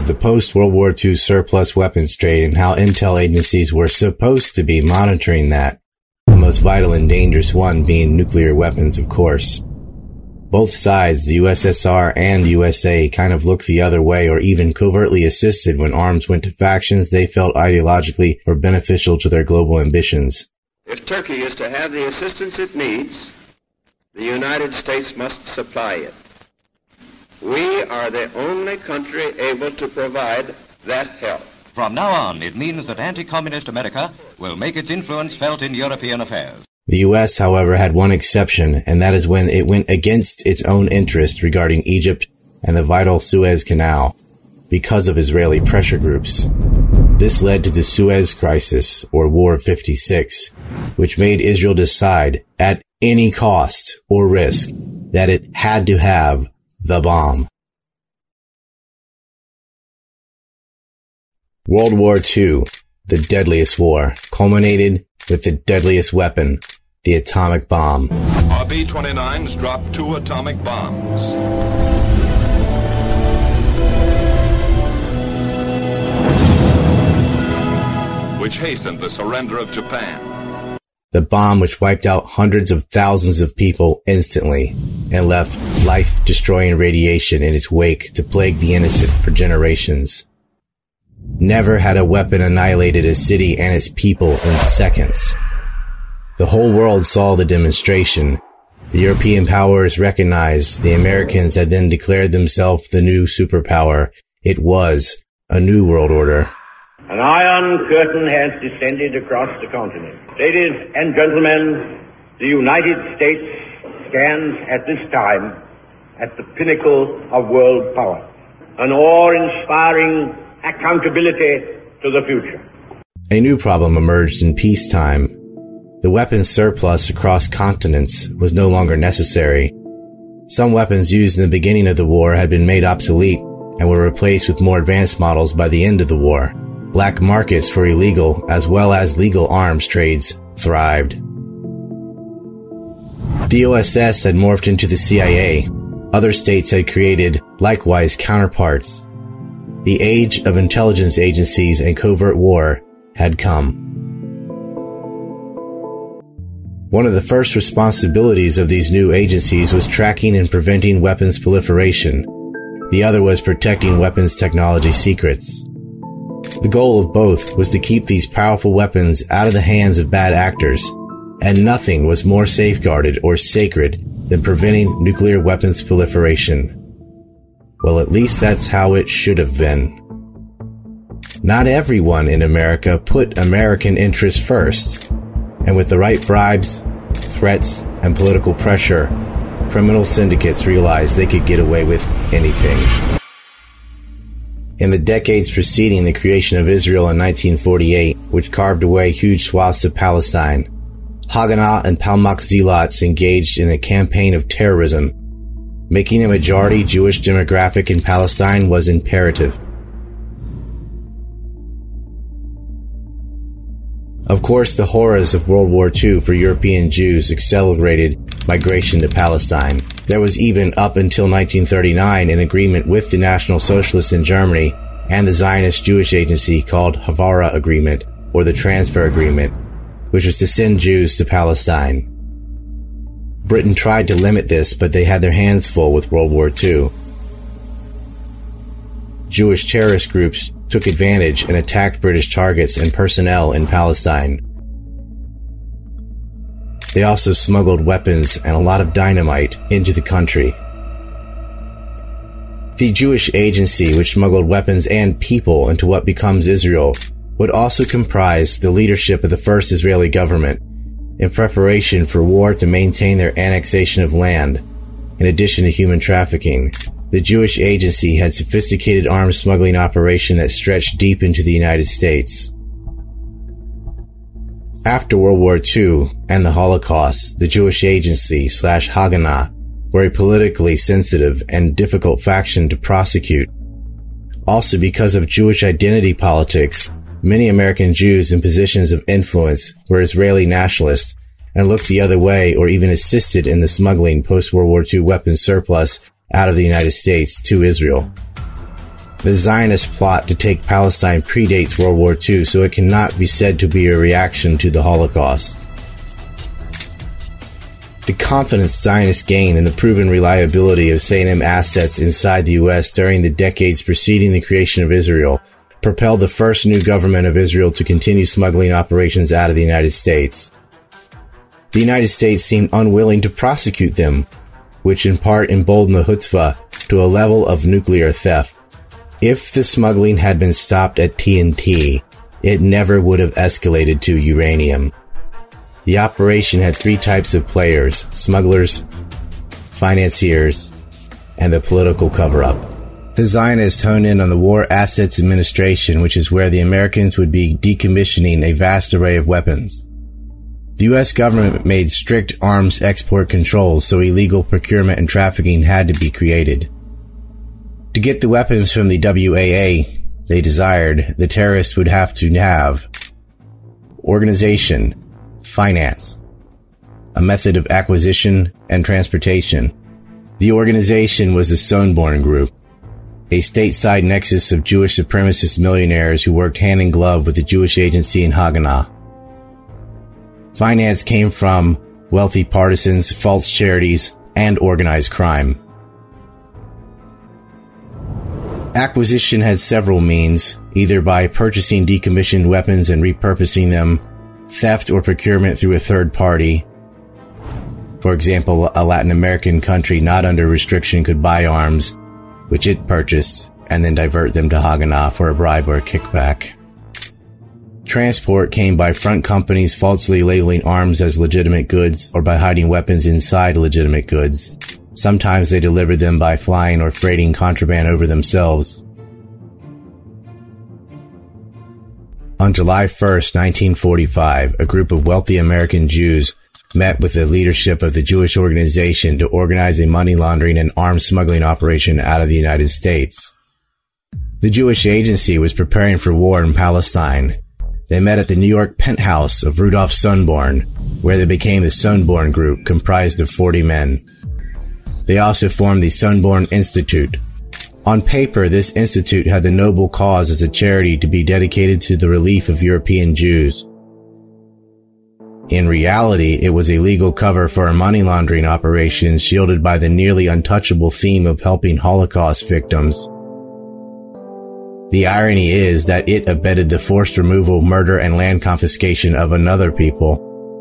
of the post-World War II surplus weapons trade and how intel agencies were supposed to be monitoring that, the most vital and dangerous one being nuclear weapons, of course. Both sides, the USSR and USA, kind of looked the other way or even covertly assisted when arms went to factions they felt ideologically were beneficial to their global ambitions. If Turkey is to have the assistance it needs, the United States must supply it. We are the only country able to provide that help. From now on, it means that anti-communist America will make its influence felt in European affairs. The U.S., however, had one exception, and that is when it went against its own interest regarding Egypt and the vital Suez Canal because of Israeli pressure groups. This led to the Suez Crisis, or War of 56, which made Israel decide, at any cost or risk, that it had to have the bomb. World War II, the deadliest war, culminated with the deadliest weapon, the atomic bomb. Our B-29s dropped 2 atomic bombs. Which hastened the surrender of Japan. The bomb which wiped out hundreds of thousands of people instantly and left life-destroying radiation in its wake to plague the innocent for generations. Never had a weapon annihilated a city and its people in seconds. The whole world saw the demonstration. The European powers recognized the Americans had then declared themselves the new superpower. It was a new world order. An iron curtain has descended across the continent. Ladies and gentlemen, the United States stands at this time at the pinnacle of world power. An awe-inspiring accountability to the future. A new problem emerged in peacetime. The weapons surplus across continents was no longer necessary. Some weapons used in the beginning of the war had been made obsolete and were replaced with more advanced models by the end of the war. Black markets for illegal as well as legal arms trades thrived. The OSS had morphed into the CIA. Other states had created, likewise, counterparts. The age of intelligence agencies and covert war had come. One of the first responsibilities of these new agencies was tracking and preventing weapons proliferation. The other was protecting weapons technology secrets. The goal of both was to keep these powerful weapons out of the hands of bad actors, and nothing was more safeguarded or sacred than preventing nuclear weapons proliferation. Well, at least that's how it should have been. Not everyone in America put American interests first, and with the right bribes, threats, and political pressure, criminal syndicates realized they could get away with anything. In the decades preceding the creation of Israel in 1948, which carved away huge swaths of Palestine, Haganah and Palmach zealots engaged in a campaign of terrorism. Making a majority Jewish demographic in Palestine was imperative. Of course, the horrors of World War II for European Jews accelerated migration to Palestine. There was even, up until 1939, an agreement with the National Socialists in Germany and the Zionist Jewish Agency called Havara Agreement, or the Transfer Agreement, which was to send Jews to Palestine. Britain tried to limit this, but they had their hands full with World War II. Jewish terrorist groups took advantage and attacked British targets and personnel in Palestine. They also smuggled weapons and a lot of dynamite into the country. The Jewish Agency, which smuggled weapons and people into what becomes Israel, would also comprise the leadership of the first Israeli government in preparation for war to maintain their annexation of land. In addition to human trafficking, the Jewish Agency had sophisticated arms smuggling operation that stretched deep into the United States. After World War II and the Holocaust, the Jewish Agency / Haganah were a politically sensitive and difficult faction to prosecute. Also, because of Jewish identity politics, many American Jews in positions of influence were Israeli nationalists and looked the other way or even assisted in the smuggling post-World War II weapons surplus out of the United States to Israel. The Zionist plot to take Palestine predates World War II, so it cannot be said to be a reaction to the Holocaust. The confidence Zionists gained in the proven reliability of S&M assets inside the U.S. during the decades preceding the creation of Israel propelled the first new government of Israel to continue smuggling operations out of the United States. The United States seemed unwilling to prosecute them, which in part emboldened the chutzpah to a level of nuclear theft. If the smuggling had been stopped at TNT, it never would have escalated to uranium. The operation had three types of players: smugglers, financiers, and the political cover-up. The Zionists honed in on the War Assets Administration, which is where the Americans would be decommissioning a vast array of weapons. The U.S. government made strict arms export controls, so illegal procurement and trafficking had to be created. To get the weapons from the WAA they desired, the terrorists would have to have organization, finance, a method of acquisition and transportation. The organization was the Sonneborn Group, a stateside nexus of Jewish supremacist millionaires who worked hand in glove with the Jewish agency in Haganah. Finance came from wealthy partisans, false charities, and organized crime. Acquisition had several means, either by purchasing decommissioned weapons and repurposing them, theft or procurement through a third party. For example, a Latin American country not under restriction could buy arms, which it purchased, and then divert them to Haganah for a bribe or a kickback. Transport came by front companies falsely labeling arms as legitimate goods or by hiding weapons inside legitimate goods. Sometimes they delivered them by flying or freighting contraband over themselves. On July 1st, 1945, a group of wealthy American Jews met with the leadership of the Jewish organization to organize a money laundering and arms smuggling operation out of the United States. The Jewish agency was preparing for war in Palestine. They met at the New York penthouse of Rudolf Sonneborn, where they became the Sonneborn Group, comprised of 40 men. They also formed the Sonneborn Institute. On paper, this institute had the noble cause as a charity to be dedicated to the relief of European Jews. In reality, it was a legal cover for a money laundering operation shielded by the nearly untouchable theme of helping Holocaust victims. The irony is that it abetted the forced removal, murder, and land confiscation of another people.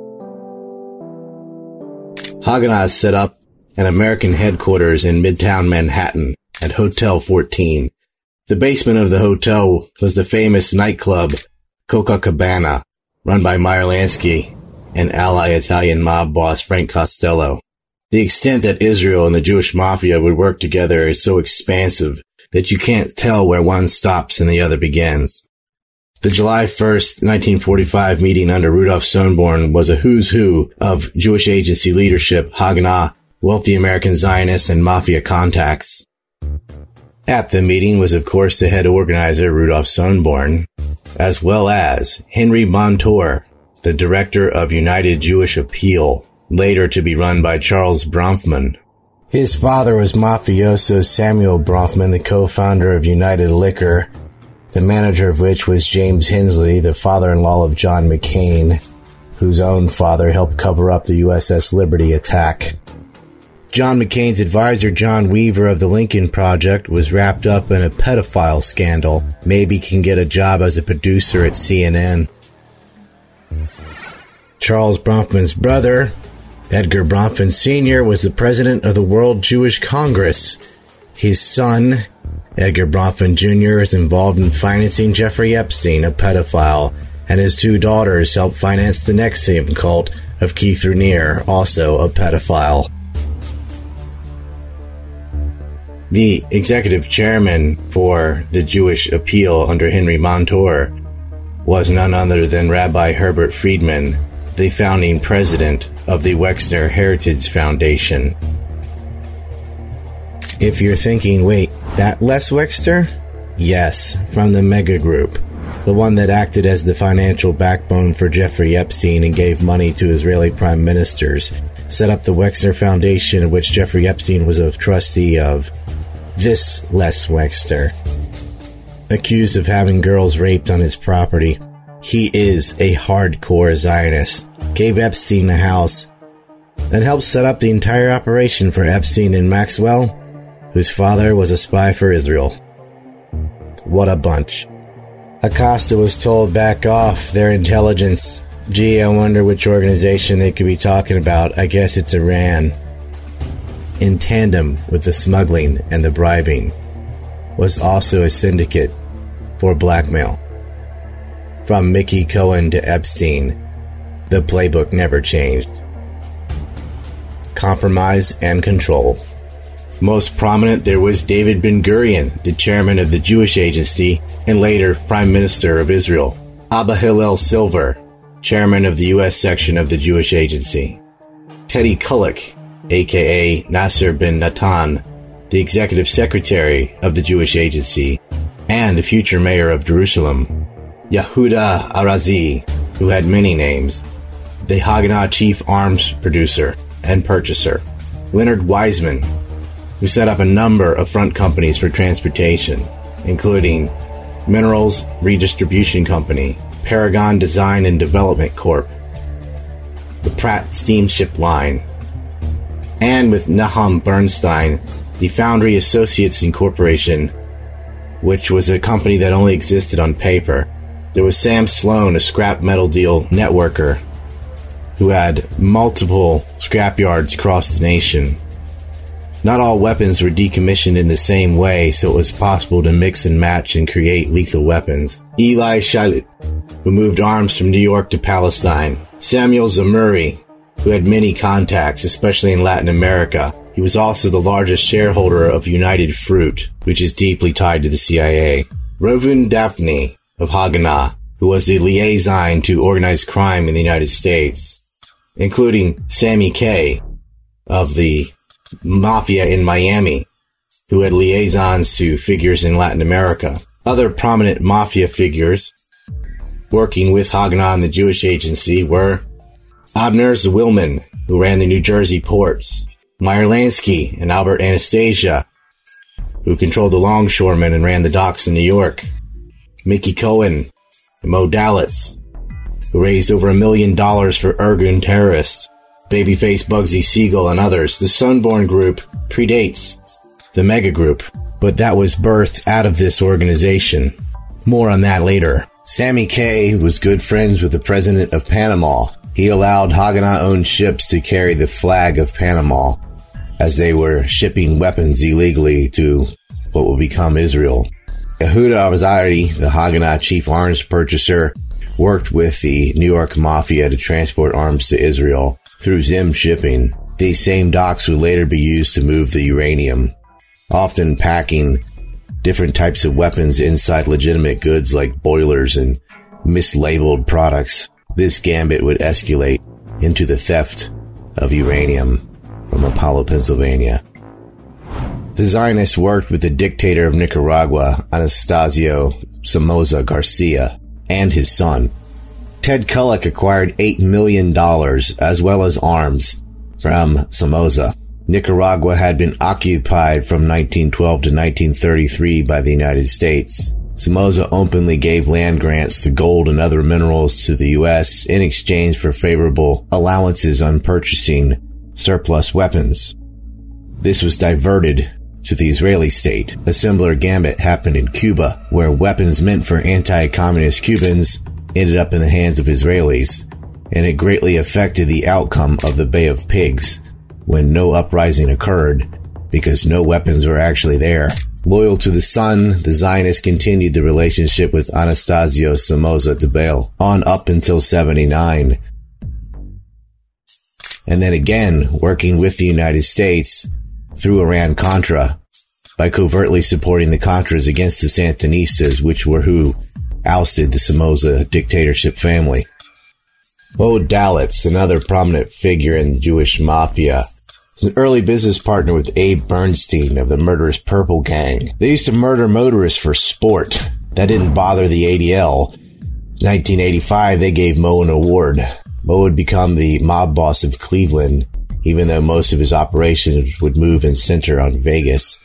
Haganah set up an American headquarters in Midtown Manhattan at Hotel 14. The basement of the hotel was the famous nightclub Copacabana, run by Meyer Lansky and ally Italian mob boss Frank Costello. The extent that Israel and the Jewish mafia would work together is so expansive that you can't tell where one stops and the other begins. The July 1st, 1945 meeting under Rudolf Sonneborn was a who's who of Jewish agency leadership, Haganah, wealthy American Zionists, and mafia contacts. At the meeting was, of course, the head organizer, Rudolf Sonneborn, as well as Henry Montour, the director of United Jewish Appeal, later to be run by Charles Bronfman. His father was mafioso Samuel Bronfman, the co-founder of United Liquor, the manager of which was James Hensley, the father-in-law of John McCain, whose own father helped cover up the USS Liberty attack. John McCain's advisor, John Weaver of the Lincoln Project, was wrapped up in a pedophile scandal. Maybe can get a job as a producer at CNN. Charles Bronfman's brother, Edgar Bronfman Sr., was the president of the World Jewish Congress. His son, Edgar Bronfman Jr., is involved in financing Jeffrey Epstein, a pedophile, and his two daughters helped finance the NXIVM cult of Keith Raniere, also a pedophile. The executive chairman for the Jewish Appeal under Henry Montour was none other than Rabbi Herbert Friedman, the founding president of the Wexner Heritage Foundation. If you're thinking, wait, that Les Wexner? Yes, from the Mega Group, the one that acted as the financial backbone for Jeffrey Epstein and gave money to Israeli prime ministers, set up the Wexner Foundation, of which Jeffrey Epstein was a trustee of. This Les Wexner. accused of having girls raped on his property. He is a hardcore Zionist. Gave Epstein a house and helped set up the entire operation for Epstein and Maxwell, whose father was a spy for Israel. What a bunch. Acosta was told back off their intelligence. Gee, I wonder which organization they could be talking about. I guess it's Iran. In tandem with the smuggling and the bribing was also a syndicate for blackmail. From Mickey Cohen to Epstein, the playbook never changed. Compromise and control. Most prominent, there was David Ben-Gurion, the chairman of the Jewish Agency and later Prime Minister of Israel. Abba Hillel Silver, chairman of the U.S. section of the Jewish Agency. Teddy Kulik, a.k.a. Nasser bin Natan, the executive secretary of the Jewish Agency, and the future mayor of Jerusalem. Yehuda Arazi, who had many names, the Haganah chief arms producer and purchaser. Leonard Wiseman, who set up a number of front companies for transportation, including Minerals Redistribution Company, Paragon Design and Development Corp., the Pratt Steamship Line, and with Nahum Bernstein, the Foundry Associates Incorporation, which was a company that only existed on paper. There was Sam Sloan, a scrap metal deal networker, who had multiple scrapyards across the nation. Not all weapons were decommissioned in the same way, so it was possible to mix and match and create lethal weapons. Eli Shalit, who moved arms from New York to Palestine. Samuel Zamuri, who had many contacts, especially in Latin America. He was also the largest shareholder of United Fruit, which is deeply tied to the CIA. Rovun Daphne of Haganah, who was the liaison to organized crime in the United States, including Sammy Kaye of the Mafia in Miami, who had liaisons to figures in Latin America. Other prominent Mafia figures working with Haganah and the Jewish Agency were Abner Zwilman, who ran the New Jersey ports, Meyer Lansky and Albert Anastasia, who controlled the longshoremen and ran the docks in New York, Mickey Cohen and Mo Dalitz, who raised over $1 million for Irgun terrorists, Babyface Bugsy Siegel and others. The Sunborn Group predates the Mega Group, but that was birthed out of this organization. More on that later. Sammy Kaye was good friends with the president of Panama. He allowed Haganah-owned ships to carry the flag of Panama as they were shipping weapons illegally to what will become Israel. Yehuda Arazari, the Haganah chief arms purchaser, worked with the New York Mafia to transport arms to Israel through Zim shipping. These same docks would later be used to move the uranium, often packing different types of weapons inside legitimate goods like boilers and mislabeled products. This gambit would escalate into the theft of uranium from Apollo, Pennsylvania. The Zionists worked with the dictator of Nicaragua, Anastasio Somoza Garcia, and his son. Ted Kulik acquired $8 million as well as arms from Somoza. Nicaragua had been occupied from 1912 to 1933 by the United States. Somoza openly gave land grants to gold and other minerals to the U.S. in exchange for favorable allowances on purchasing surplus weapons. This was diverted to the Israeli state. A similar gambit happened in Cuba, where weapons meant for anti-communist Cubans ended up in the hands of Israelis, and it greatly affected the outcome of the Bay of Pigs when no uprising occurred because no weapons were actually there. Loyal to the son, the Zionists continued the relationship with Anastasio Somoza Debayle on up until 79. And then again, working with the United States through Iran-Contra by covertly supporting the Contras against the Sandinistas, which were who ousted the Somoza dictatorship family. Mo Dalitz, another prominent figure in the Jewish Mafia, was an early business partner with Abe Bernstein of the Murderous Purple Gang. They used to murder motorists for sport. That didn't bother the ADL. In 1985, they gave Mo an award. Mo would become the mob boss of Cleveland, even though most of his operations would move and center on Vegas.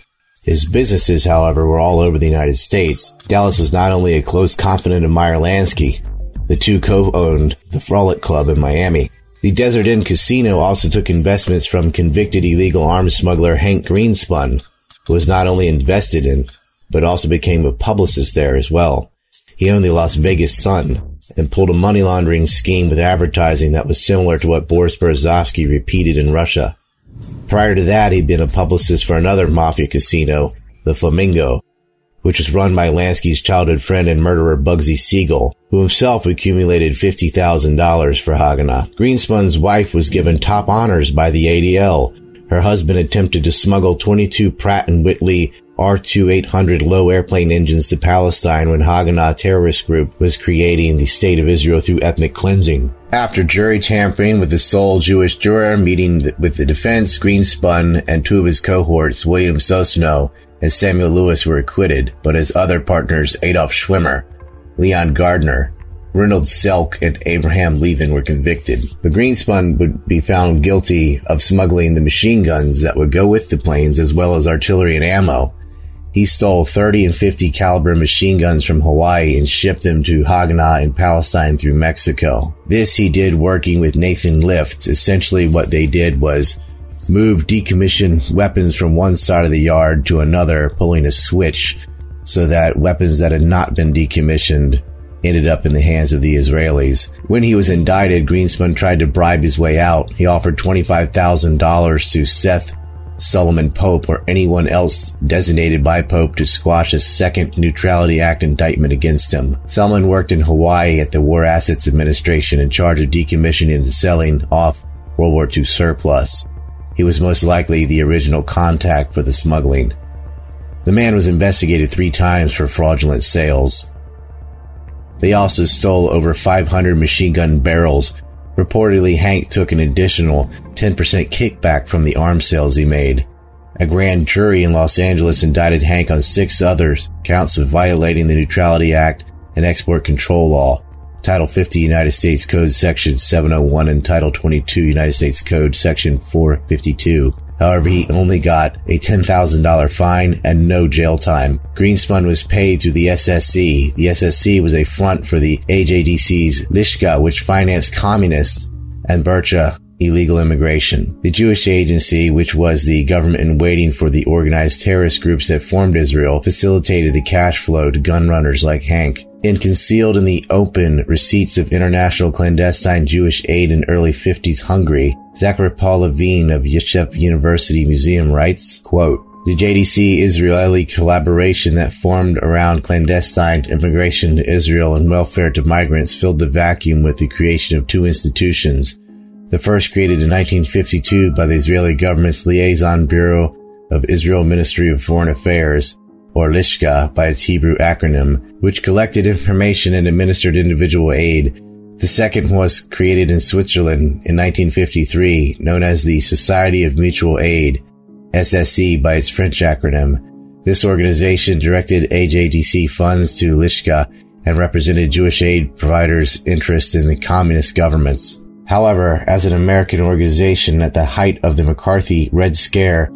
His businesses, however, were all over the United States. Dallas was not only a close confidant of Meyer Lansky. The two co-owned the Frolic Club in Miami. The Desert Inn Casino also took investments from convicted illegal arms smuggler Hank Greenspun, who was not only invested in, but also became a publicist there as well. He owned the Las Vegas Sun and pulled a money laundering scheme with advertising that was similar to what Boris Berezovsky repeated in Russia. Prior to that, he'd been a publicist for another mafia casino, the Flamingo, which was run by Lansky's childhood friend and murderer Bugsy Siegel, who himself accumulated $50,000 for Haganah. Greenspun's wife was given top honors by the ADL. Her husband attempted to smuggle 22 Pratt & Whitney R-2800 low airplane engines to Palestine when Haganah terrorist group was creating the State of Israel through ethnic cleansing. After jury tampering with the sole Jewish juror meeting with the defense, Greenspun and two of his cohorts, William Sosno and Samuel Lewis, were acquitted, but his other partners, Adolf Schwimmer, Leon Gardner, Reynold Selk, and Abraham Levin, were convicted. But Greenspun would be found guilty of smuggling the machine guns that would go with the planes, as well as artillery and ammo. He stole 30 and 50 caliber machine guns from Hawaii and shipped them to Haganah in Palestine through Mexico. This he did working with Nathan Lift. Essentially what they did was move decommissioned weapons from one side of the yard to another, pulling a switch so that weapons that had not been decommissioned ended up in the hands of the Israelis. When he was indicted, Greenspun tried to bribe his way out. He offered $25,000 to Seth Solomon Pope or anyone else designated by Pope to squash a second Neutrality Act indictment against him. Solomon worked in Hawaii at the War Assets Administration in charge of decommissioning and selling off World War II surplus. He was most likely the original contact for the smuggling. The man was investigated 3 times for fraudulent sales. They also stole over 500 machine gun barrels. Reportedly, Hank took an additional 10% kickback from the arms sales he made. A grand jury in Los Angeles indicted Hank on 6 other counts of violating the Neutrality Act and Export Control Law, Title 50 United States Code Section 701 and Title 22 United States Code Section 452. However, he only got a $10,000 fine and no jail time. Greenspun was paid through the SSC. The SSC was a front for the AJDC's Lishka, which financed communists, and Bercha, illegal immigration. The Jewish Agency, which was the government in waiting for the organized terrorist groups that formed Israel, facilitated the cash flow to gun runners like Hank. In Concealed in the Open Receipts of International Clandestine Jewish Aid in Early 50s Hungary, Zachary Paul Levine of Yeshiva University Museum writes, quote, "The JDC-Israeli collaboration that formed around clandestine immigration to Israel and welfare to migrants filled the vacuum with the creation of 2 institutions. The first created in 1952 by the Israeli government's Liaison Bureau of Israel Ministry of Foreign Affairs, or Lishka by its Hebrew acronym, which collected information and administered individual aid. The second was created in Switzerland in 1953, known as the Society of Mutual Aid, SSE by its French acronym. This organization directed AJDC funds to Lishka and represented Jewish aid providers' interest in the communist governments. However, as an American organization at the height of the McCarthy Red Scare,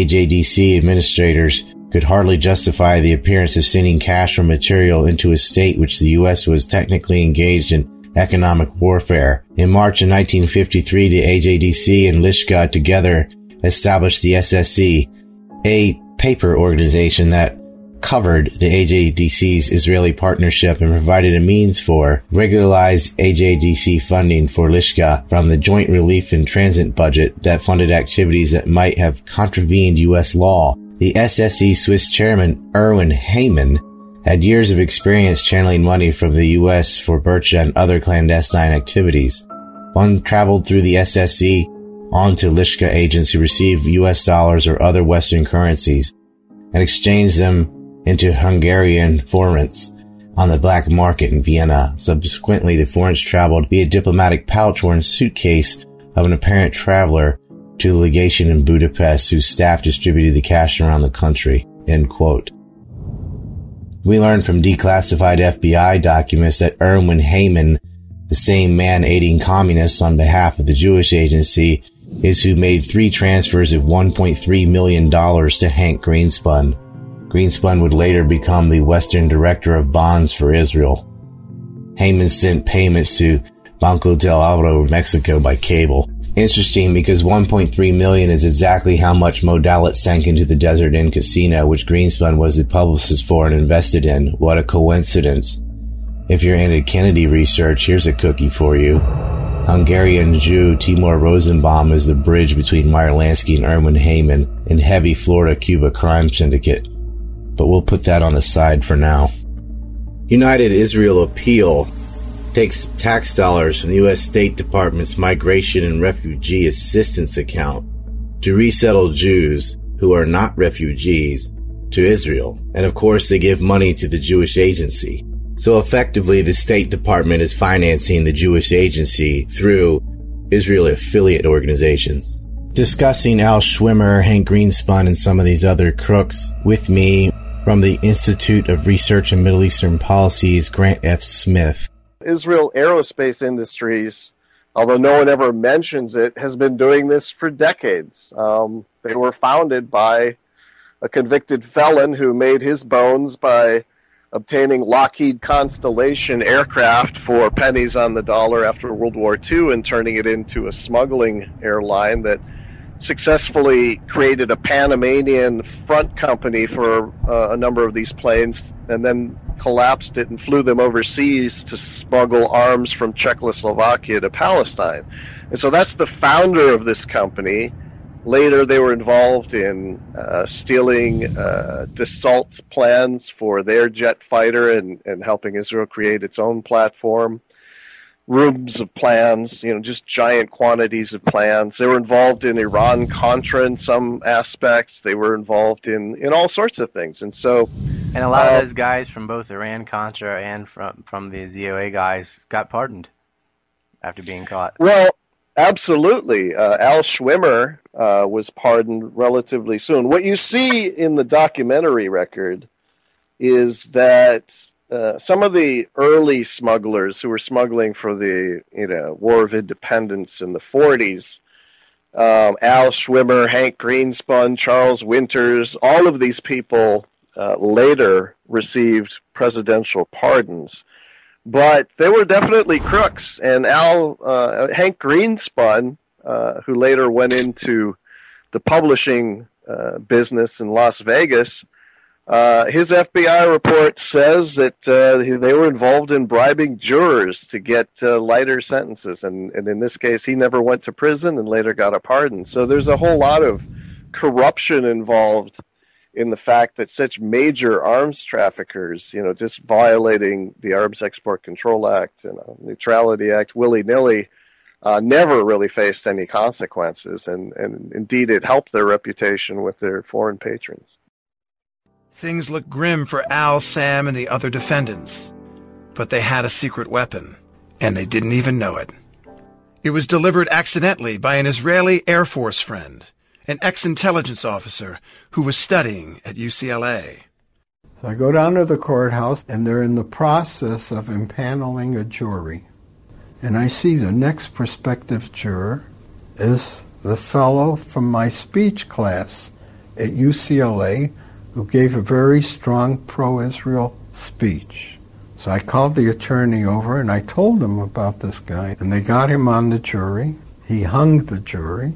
AJDC administrators could hardly justify the appearance of sending cash or material into a state which the U.S. was technically engaged in economic warfare. In March of 1953, the AJDC and Lishka together established the SSC, a paper organization that covered the AJDC's Israeli partnership and provided a means for regularized AJDC funding for Lishka from the Joint Relief and Transit budget that funded activities that might have contravened U.S. law. The SSC Swiss chairman, Erwin Heyman, had years of experience channeling money from the U.S. for Bercha and other clandestine activities. Funds traveled through the SSC onto Lishka agents who received U.S. dollars or other Western currencies and exchanged them into Hungarian forints on the black market in Vienna. Subsequently, the forints traveled via diplomatic pouch or in suitcase of an apparent traveler to the legation in Budapest, whose staff distributed the cash around the country." End quote. We learned from declassified FBI documents that Erwin Heyman, the same man aiding communists on behalf of the Jewish Agency, is who made 3 transfers of $1.3 million to Hank Greenspun. Greenspun would later become the Western Director of Bonds for Israel. Heyman sent payments to Banco del Oro, Mexico by cable. Interesting because $1.3 million is exactly how much Modalit sank into the Desert Inn Casino, which Greenspun was the publicist for and invested in. What a coincidence. If you're into Kennedy research, here's a cookie for you. Hungarian Jew Timur Rosenbaum is the bridge between Meyer Lansky and Erwin Heyman in heavy Florida-Cuba crime syndicate. But we'll put that on the side for now. United Israel Appeal takes tax dollars from the U.S. State Department's Migration and Refugee Assistance account to resettle Jews who are not refugees to Israel. And of course, they give money to the Jewish Agency. So effectively, the State Department is financing the Jewish Agency through Israel affiliate organizations. Discussing Al Schwimmer, Hank Greenspun, and some of these other crooks with me from the Institute of Research in Middle Eastern Policies, Grant F. Smith. Israel Aerospace Industries, although no one ever mentions it, has been doing this for decades. They were founded by a convicted felon who made his bones by obtaining Lockheed Constellation aircraft for pennies on the dollar after World War II and turning it into a smuggling airline that successfully created a Panamanian front company for a number of these planes and then collapsed it and flew them overseas to smuggle arms from Czechoslovakia to Palestine. And so that's the founder of this company. Later, they were involved in stealing Dassault's plans for their jet fighter and helping Israel create its own platform. Rooms of plans, just giant quantities of plans. They were involved in Iran-Contra in some aspects. They were involved in all sorts of things. And so, and a lot of those guys from both Iran-Contra and from the ZOA guys got pardoned after being caught. Well, absolutely. Al Schwimmer was pardoned relatively soon. What you see in the documentary record is that some of the early smugglers who were smuggling for the War of Independence in the 40s, Al Schwimmer, Hank Greenspun, Charles Winters, all of these people later received presidential pardons. But they were definitely crooks, and Hank Greenspun, who later went into the publishing business in Las Vegas, his FBI report says that they were involved in bribing jurors to get lighter sentences, and in this case, he never went to prison and later got a pardon. So there's a whole lot of corruption involved in the fact that such major arms traffickers, just violating the Arms Export Control Act and Neutrality Act willy-nilly, never really faced any consequences, and indeed it helped their reputation with their foreign patrons. Things looked grim for Al, Sam, and the other defendants, but they had a secret weapon, and they didn't even know it. It was delivered accidentally by an Israeli Air Force friend, an ex-intelligence officer who was studying at UCLA. So I go down to the courthouse, and they're in the process of impaneling a jury. And I see the next prospective juror is the fellow from my speech class at UCLA who gave a very strong pro-Israel speech. So I called the attorney over, and I told him about this guy, and they got him on the jury. He hung the jury.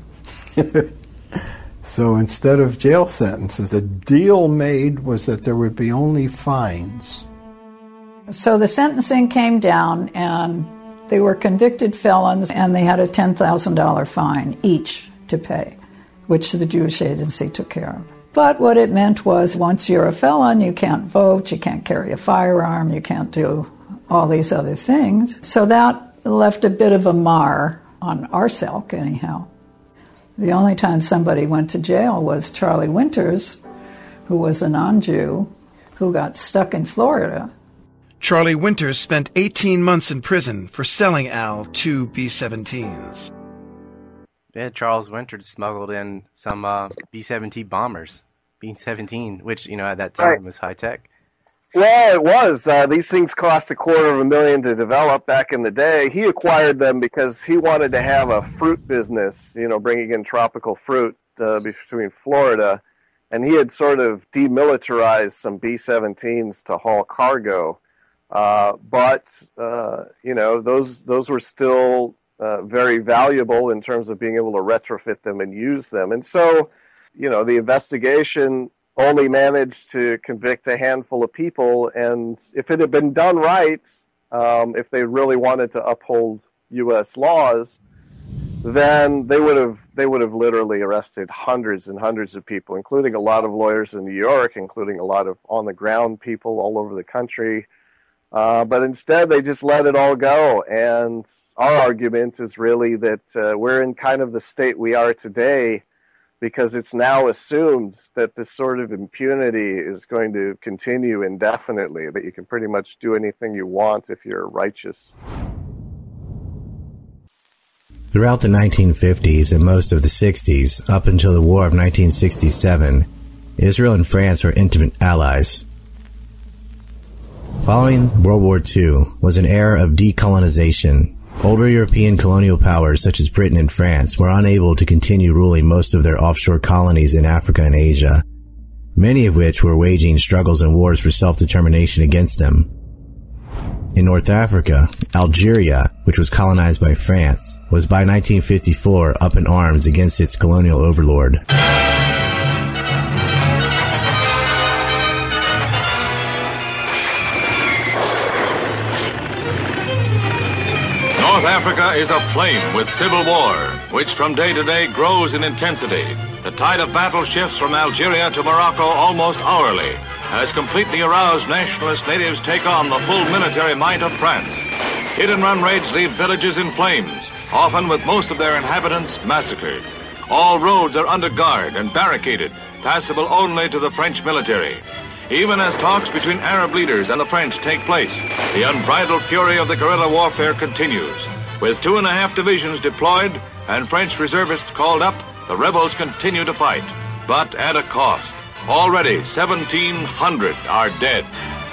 So instead of jail sentences, the deal made was that there would be only fines. So the sentencing came down, and they were convicted felons, and they had a $10,000 fine each to pay, which the Jewish Agency took care of. But what it meant was once you're a felon, you can't vote, you can't carry a firearm, you can't do all these other things. So that left a bit of a mar on ARSELC anyhow. The only time somebody went to jail was Charlie Winters, who was a non-Jew, who got stuck in Florida. Charlie Winters spent 18 months in prison for selling Al 2 B-17s. Yeah, Charles Winters smuggled in some B-17 bombers, B-17, which, at that time was high-tech. Well, it was. These things cost $250,000 to develop back in the day. He acquired them because he wanted to have a fruit business, bringing in tropical fruit between Florida. And he had sort of demilitarized some B-17s to haul cargo. But those were still very valuable in terms of being able to retrofit them and use them. And so, the investigation only managed to convict a handful of people, and if it had been done right, if they really wanted to uphold U.S. laws, then they would have literally arrested hundreds and hundreds of people, including a lot of lawyers in New York, including a lot of on-the-ground people all over the country. But instead, they just let it all go, and our argument is really that we're in kind of the state we are today because it's now assumed that this sort of impunity is going to continue indefinitely, that you can pretty much do anything you want if you're righteous. Throughout the 1950s and most of the 60s, up until the War of 1967, Israel and France were intimate allies. Following World War II was an era of decolonization. Older European colonial powers such as Britain and France were unable to continue ruling most of their offshore colonies in Africa and Asia, many of which were waging struggles and wars for self-determination against them. In North Africa, Algeria, which was colonized by France, was by 1954 up in arms against its colonial overlord. North Africa is aflame with civil war, which from day to day grows in intensity. The tide of battle shifts from Algeria to Morocco almost hourly, as completely aroused nationalist natives take on the full military might of France. Hit-and-run raids leave villages in flames, often with most of their inhabitants massacred. All roads are under guard and barricaded, passable only to the French military. Even as talks between Arab leaders and the French take place, the unbridled fury of the guerrilla warfare continues. With 2.5 divisions deployed and French reservists called up, the rebels continue to fight, but at a cost. Already 1,700 are dead.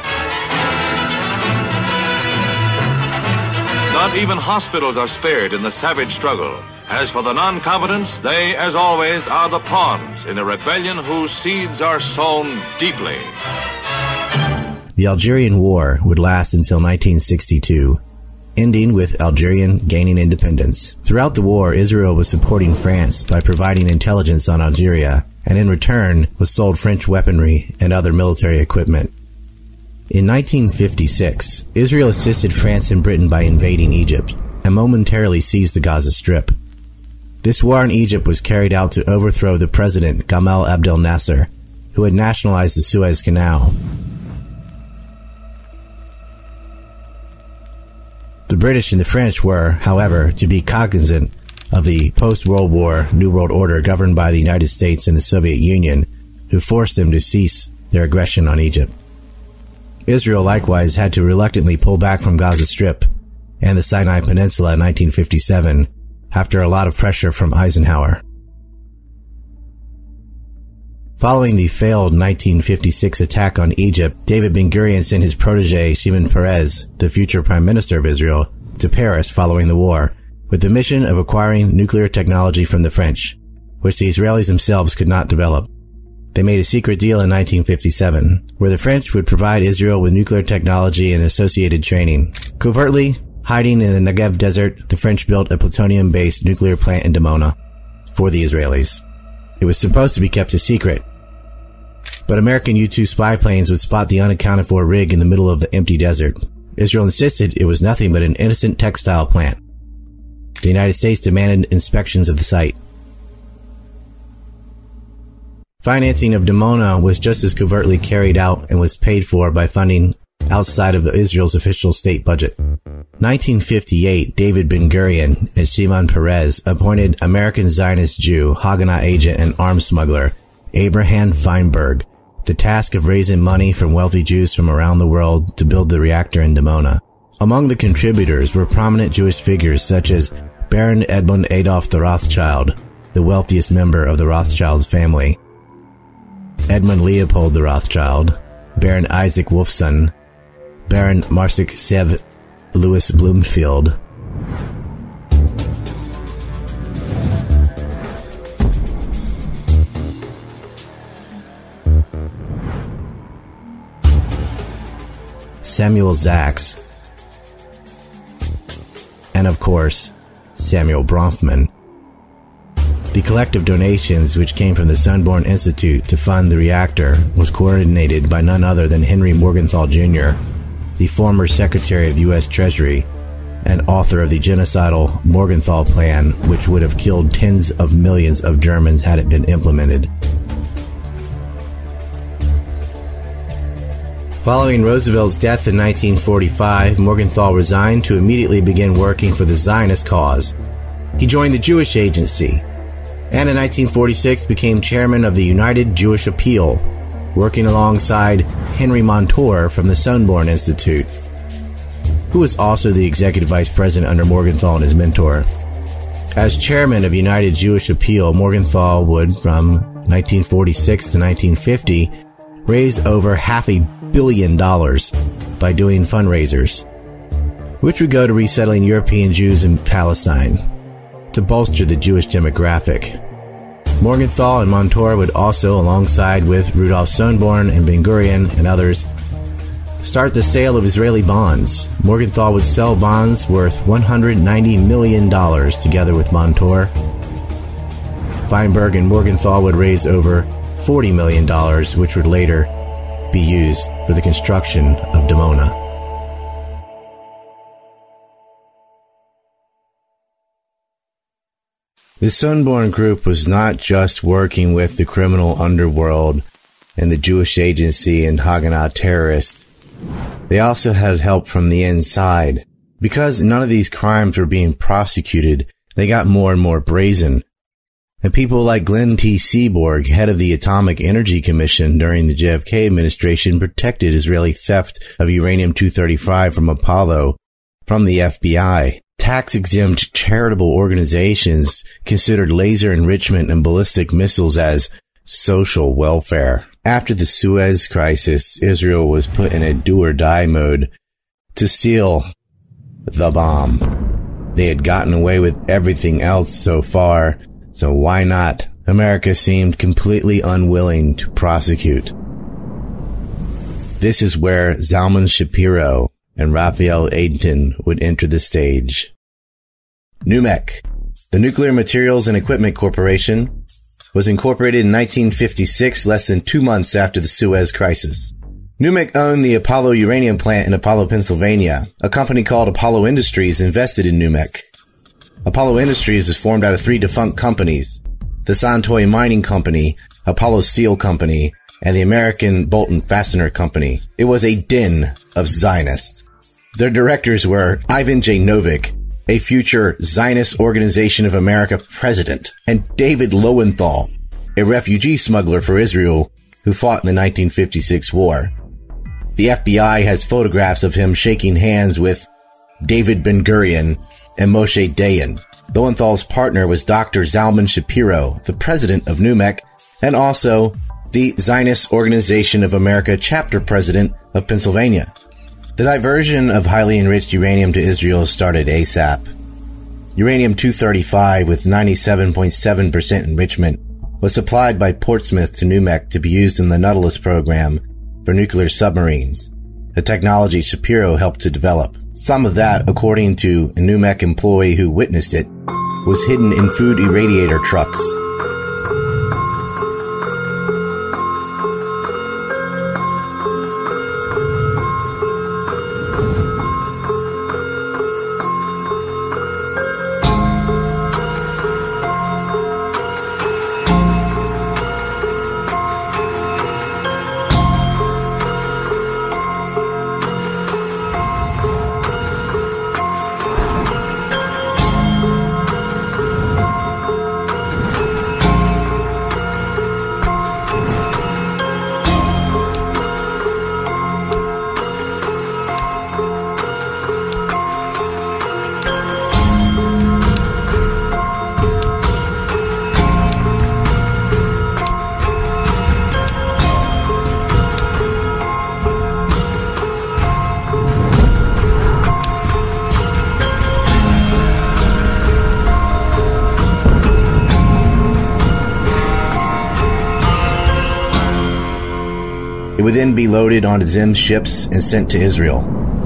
Not even hospitals are spared in the savage struggle. As for the non-combatants, they, as always, are the pawns in a rebellion whose seeds are sown deeply. The Algerian War would last until 1962, ending with Algeria gaining independence. Throughout the war, Israel was supporting France by providing intelligence on Algeria, and in return was sold French weaponry and other military equipment. In 1956, Israel assisted France and Britain by invading Egypt, and momentarily seized the Gaza Strip. This war in Egypt was carried out to overthrow the president Gamal Abdel Nasser, who had nationalized the Suez Canal. The British and the French were, however, to be cognizant of the post-World War New World Order governed by the United States and the Soviet Union, who forced them to cease their aggression on Egypt. Israel likewise had to reluctantly pull back from Gaza Strip and the Sinai Peninsula in 1957, after a lot of pressure from Eisenhower. Following the failed 1956 attack on Egypt, David Ben-Gurion sent his protege Shimon Peres, the future Prime Minister of Israel, to Paris following the war, with the mission of acquiring nuclear technology from the French, which the Israelis themselves could not develop. They made a secret deal in 1957, where the French would provide Israel with nuclear technology and associated training. Covertly, hiding in the Negev desert, the French built a plutonium-based nuclear plant in Dimona for the Israelis. It was supposed to be kept a secret, but American U-2 spy planes would spot the unaccounted-for rig in the middle of the empty desert. Israel insisted it was nothing but an innocent textile plant. The United States demanded inspections of the site. Financing of Dimona was just as covertly carried out and was paid for by funding outside of Israel's official state budget. 1958, David Ben-Gurion and Shimon Peres appointed American Zionist Jew, Haganah agent, and arms smuggler Abraham Feinberg the task of raising money from wealthy Jews from around the world to build the reactor in Dimona. Among the contributors were prominent Jewish figures such as Baron Edmund Adolf the Rothschild, the wealthiest member of the Rothschilds family, Edmund Leopold the Rothschild, Baron Isaac Wolfson, Baron Marcin Sev Louis Bloomfield, Samuel Zaks, and of course, Samuel Bronfman. The collective donations, which came from the Sunborn Institute to fund the reactor, was coordinated by none other than Henry Morgenthau Jr., the former Secretary of U.S. Treasury and author of the genocidal Morgenthau Plan, which would have killed tens of millions of Germans had it been implemented. Following Roosevelt's death in 1945, Morgenthau resigned to immediately begin working for the Zionist cause. He joined the Jewish Agency, and in 1946 became chairman of the United Jewish Appeal, working alongside Henry Montour from the Sunborn Institute, who was also the executive vice president under Morgenthau and his mentor. As chairman of United Jewish Appeal, Morgenthau would, from 1946 to 1950, raise over $500 million by doing fundraisers, which would go to resettling European Jews in Palestine to bolster the Jewish demographic. Morgenthau and Montour would also, alongside with Rudolf Sonborn and Ben-Gurion and others, start the sale of Israeli bonds. Morgenthau would sell bonds worth $190 million together with Montour. Feinberg and Morgenthau would raise over $40 million, which would later be used for the construction of Dimona. The Sunborn Group was not just working with the criminal underworld and the Jewish Agency and Haganah terrorists. They also had help from the inside. Because none of these crimes were being prosecuted, they got more and more brazen. And people like Glenn T. Seaborg, head of the Atomic Energy Commission during the JFK administration, protected Israeli theft of uranium-235 from Apollo from the FBI. Tax-exempt charitable organizations considered laser enrichment and ballistic missiles as social welfare. After the Suez Crisis, Israel was put in a do-or-die mode to steal the bomb. They had gotten away with everything else so far, so why not? America seemed completely unwilling to prosecute. This is where Zalman Shapiro and Raphael Adenton would enter the stage. NUMEC, the Nuclear Materials and Equipment Corporation, was incorporated in 1956, less than 2 months after the Suez Crisis. NUMEC owned the Apollo uranium plant in Apollo, Pennsylvania. A company called Apollo Industries invested in NUMEC. Apollo Industries was formed out of 3 defunct companies: the Santoy Mining Company, Apollo Steel Company, and the American Bolt and Fastener Company. It was a den of Zionists. Their directors were Ivan J. Novick, a future Zionist Organization of America president, and David Lowenthal, a refugee smuggler for Israel who fought in the 1956 war. The FBI has photographs of him shaking hands with David Ben-Gurion and Moshe Dayan. Lowenthal's partner was Dr. Zalman Shapiro, the president of NUMEC, and also the Zionist Organization of America chapter president of Pennsylvania. The diversion of highly enriched uranium to Israel started ASAP. Uranium-235 with 97.7% enrichment was supplied by Portsmouth to NUMEC to be used in the Nautilus program for nuclear submarines, a technology Shapiro helped to develop. Some of that, according to a NUMEC employee who witnessed it, was hidden in food irradiator trucks. It would then be loaded onto Zim's ships and sent to Israel.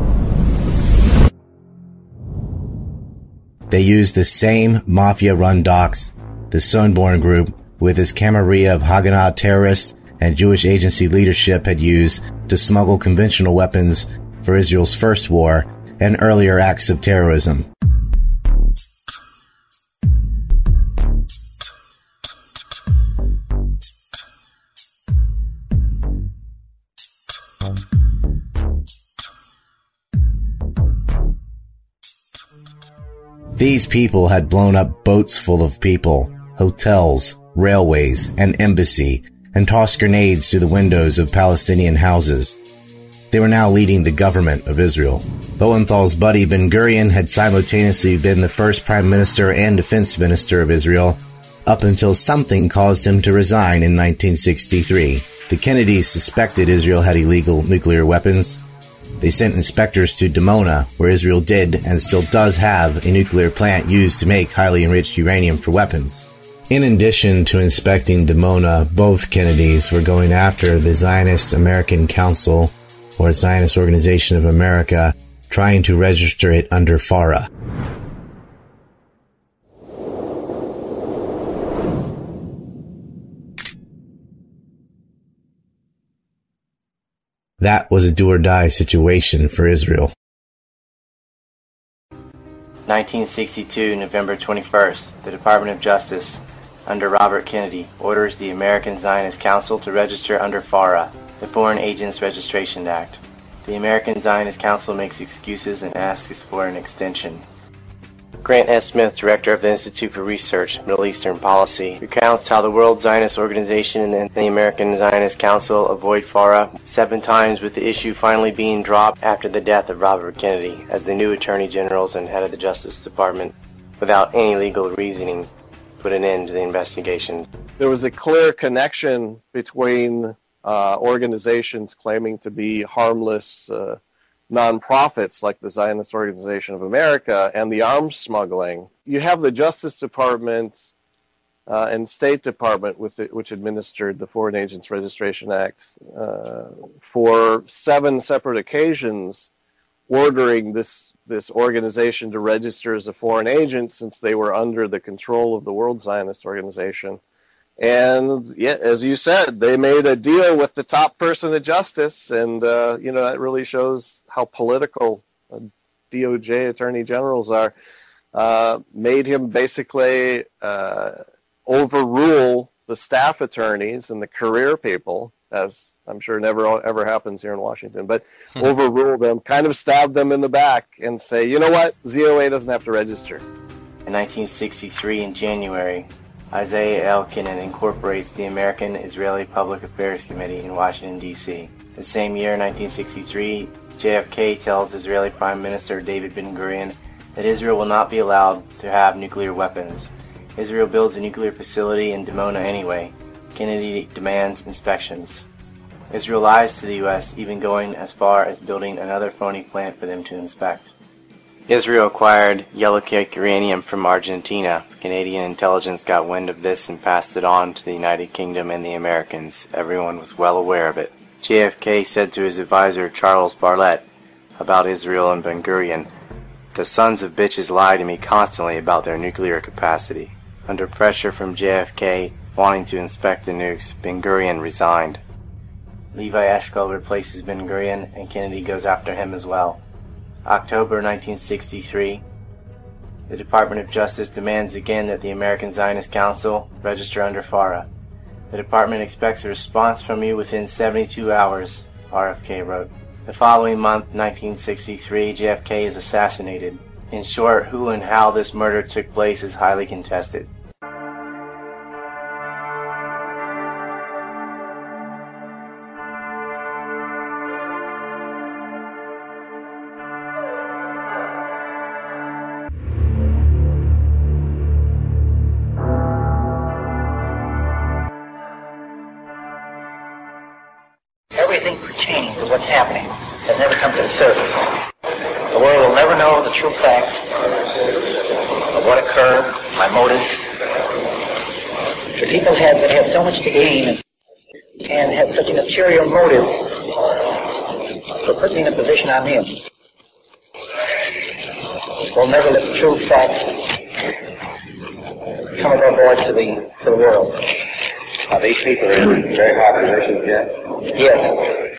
They used the same mafia-run docks the Sonborn Group, with its camarilla of Haganah terrorists and Jewish agency leadership, had used to smuggle conventional weapons for Israel's first war and earlier acts of terrorism. These people had blown up boats full of people, hotels, railways, and embassy, and tossed grenades through the windows of Palestinian houses. They were now leading the government of Israel. Lowenthal's buddy Ben-Gurion had simultaneously been the first prime minister and defense minister of Israel, up until something caused him to resign in 1963. The Kennedys suspected Israel had illegal nuclear weapons. They sent inspectors to Dimona, where Israel did and still does have a nuclear plant used to make highly enriched uranium for weapons. In addition to inspecting Dimona, both Kennedys were going after the Zionist American Council, or Zionist Organization of America, trying to register it under FARA. That was a do-or-die situation for Israel. 1962, November 21st, the Department of Justice, under Robert Kennedy, orders the American Zionist Council to register under FARA, the Foreign Agents Registration Act. The American Zionist Council makes excuses and asks for an extension. Grant S. Smith, director of the Institute for Research, Middle Eastern Policy, recounts how the World Zionist Organization and the American Zionist Council avoid FARA 7 times, with the issue finally being dropped after the death of Robert Kennedy as the new Attorney Generals and head of the Justice Department, without any legal reasoning, put an end to the investigation. There was a clear connection between organizations claiming to be harmless nonprofits like the Zionist Organization of America and the arms smuggling. You have the Justice Department and State Department, which administered the Foreign Agents Registration Act, for 7 separate occasions, ordering this organization to register as a foreign agent since they were under the control of the World Zionist Organization. And yeah, as you said, they made a deal with the top person of justice, and that really shows how political DOJ attorney generals are. Made him basically overrule the staff attorneys and the career people, as I'm sure never ever happens here in Washington, but overrule them, kind of stab them in the back, and say, you know what, ZOA doesn't have to register. In 1963, in January, Isaiah Elkinen incorporates the American Israeli Public Affairs Committee in Washington, D.C. The same year, 1963, JFK tells Israeli Prime Minister David Ben-Gurion that Israel will not be allowed to have nuclear weapons. Israel builds a nuclear facility in Dimona anyway. Kennedy demands inspections. Israel lies to the U.S., even going as far as building another phony plant for them to inspect. Israel acquired yellowcake uranium from Argentina. Canadian intelligence got wind of this and passed it on to the United Kingdom and the Americans. Everyone was well aware of it. JFK said to his advisor Charles Bartlett about Israel and Ben-Gurion, "The sons of bitches lie to me constantly about their nuclear capacity." Under pressure from JFK wanting to inspect the nukes, Ben-Gurion resigned. Levi Eshkol replaces Ben-Gurion, and Kennedy goes after him as well. October 1963, the Department of Justice demands again that the American Zionist Council register under FARA. "The department expects a response from you within 72 hours, RFK wrote. The following month, 1963, JFK is assassinated. In short, who and how this murder took place is highly contested. Everything pertaining to what's happening has never come to the surface. The world will never know the true facts of what occurred, my motives. The people that have so much to gain and had such an ulterior motive for putting me in a position I'm in. We'll never let the true facts come aboard to the world. Are these people in very high positions yet? Yes.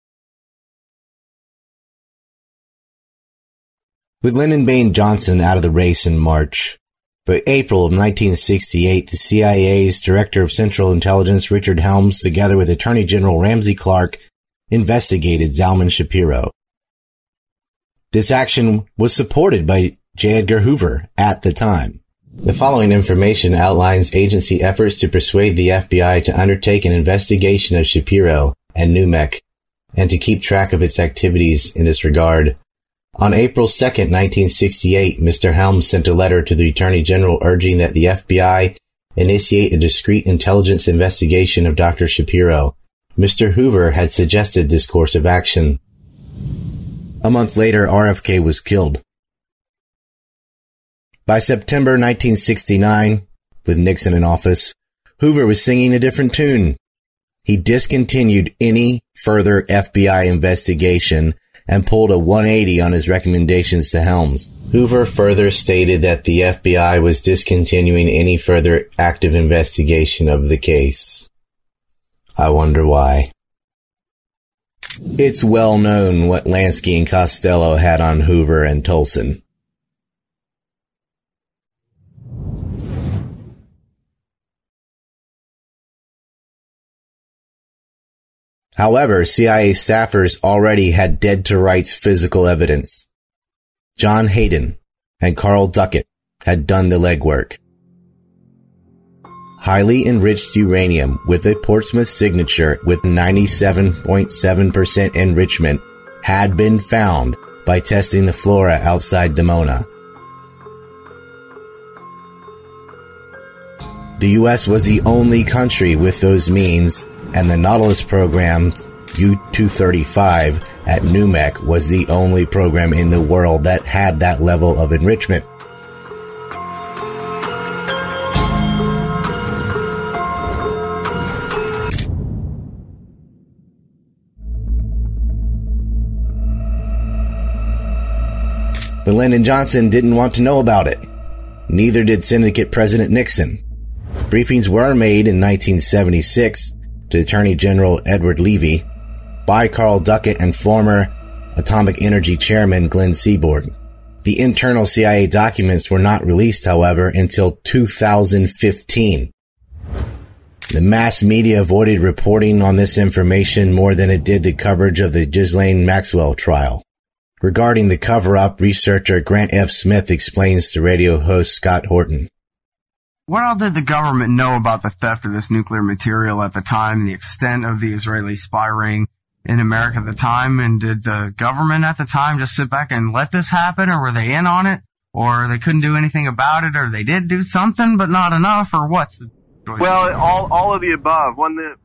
With Lyndon Baines Johnson out of the race in March, by April of 1968, the CIA's Director of Central Intelligence, Richard Helms, together with Attorney General Ramsey Clark, investigated Zalman Shapiro. This action was supported by J. Edgar Hoover at the time. The following information outlines agency efforts to persuade the FBI to undertake an investigation of Shapiro and NUMEC and to keep track of its activities in this regard. On April 2, 1968, Mr. Helms sent a letter to the Attorney General urging that the FBI initiate a discreet intelligence investigation of Dr. Shapiro. Mr. Hoover had suggested this course of action. A month later, RFK was killed. By September 1969, with Nixon in office, Hoover was singing a different tune. He discontinued any further FBI investigation and pulled a 180 on his recommendations to Helms. Hoover further stated that the FBI was discontinuing any further active investigation of the case. I wonder why. It's well known what Lansky and Costello had on Hoover and Tolson. However, CIA staffers already had dead-to-rights physical evidence. John Hayden and Carl Duckett had done the legwork. Highly enriched uranium with a Portsmouth signature with 97.7% enrichment had been found by testing the flora outside Dimona. The U.S. was the only country with those means, and the Nautilus program's U-235 at NUMEC was the only program in the world that had that level of enrichment. But Lyndon Johnson didn't want to know about it. Neither did Syndicate President Nixon. Briefings were made in 1976 to Attorney General Edward Levy by Carl Duckett and former Atomic Energy Chairman Glenn Seaborg. The internal CIA documents were not released, however, until 2015. The mass media avoided reporting on this information more than it did the coverage of the Ghislaine Maxwell trial. Regarding the cover-up, researcher Grant F. Smith explains to radio host Scott Horton. What all did the government know about the theft of this nuclear material at the time and the extent of the Israeli spy ring in America at the time? And did the government at the time just sit back and let this happen, or were they in on it, or they couldn't do anything about it, or they did do something but not enough, or what's the choice? Well, all of the above.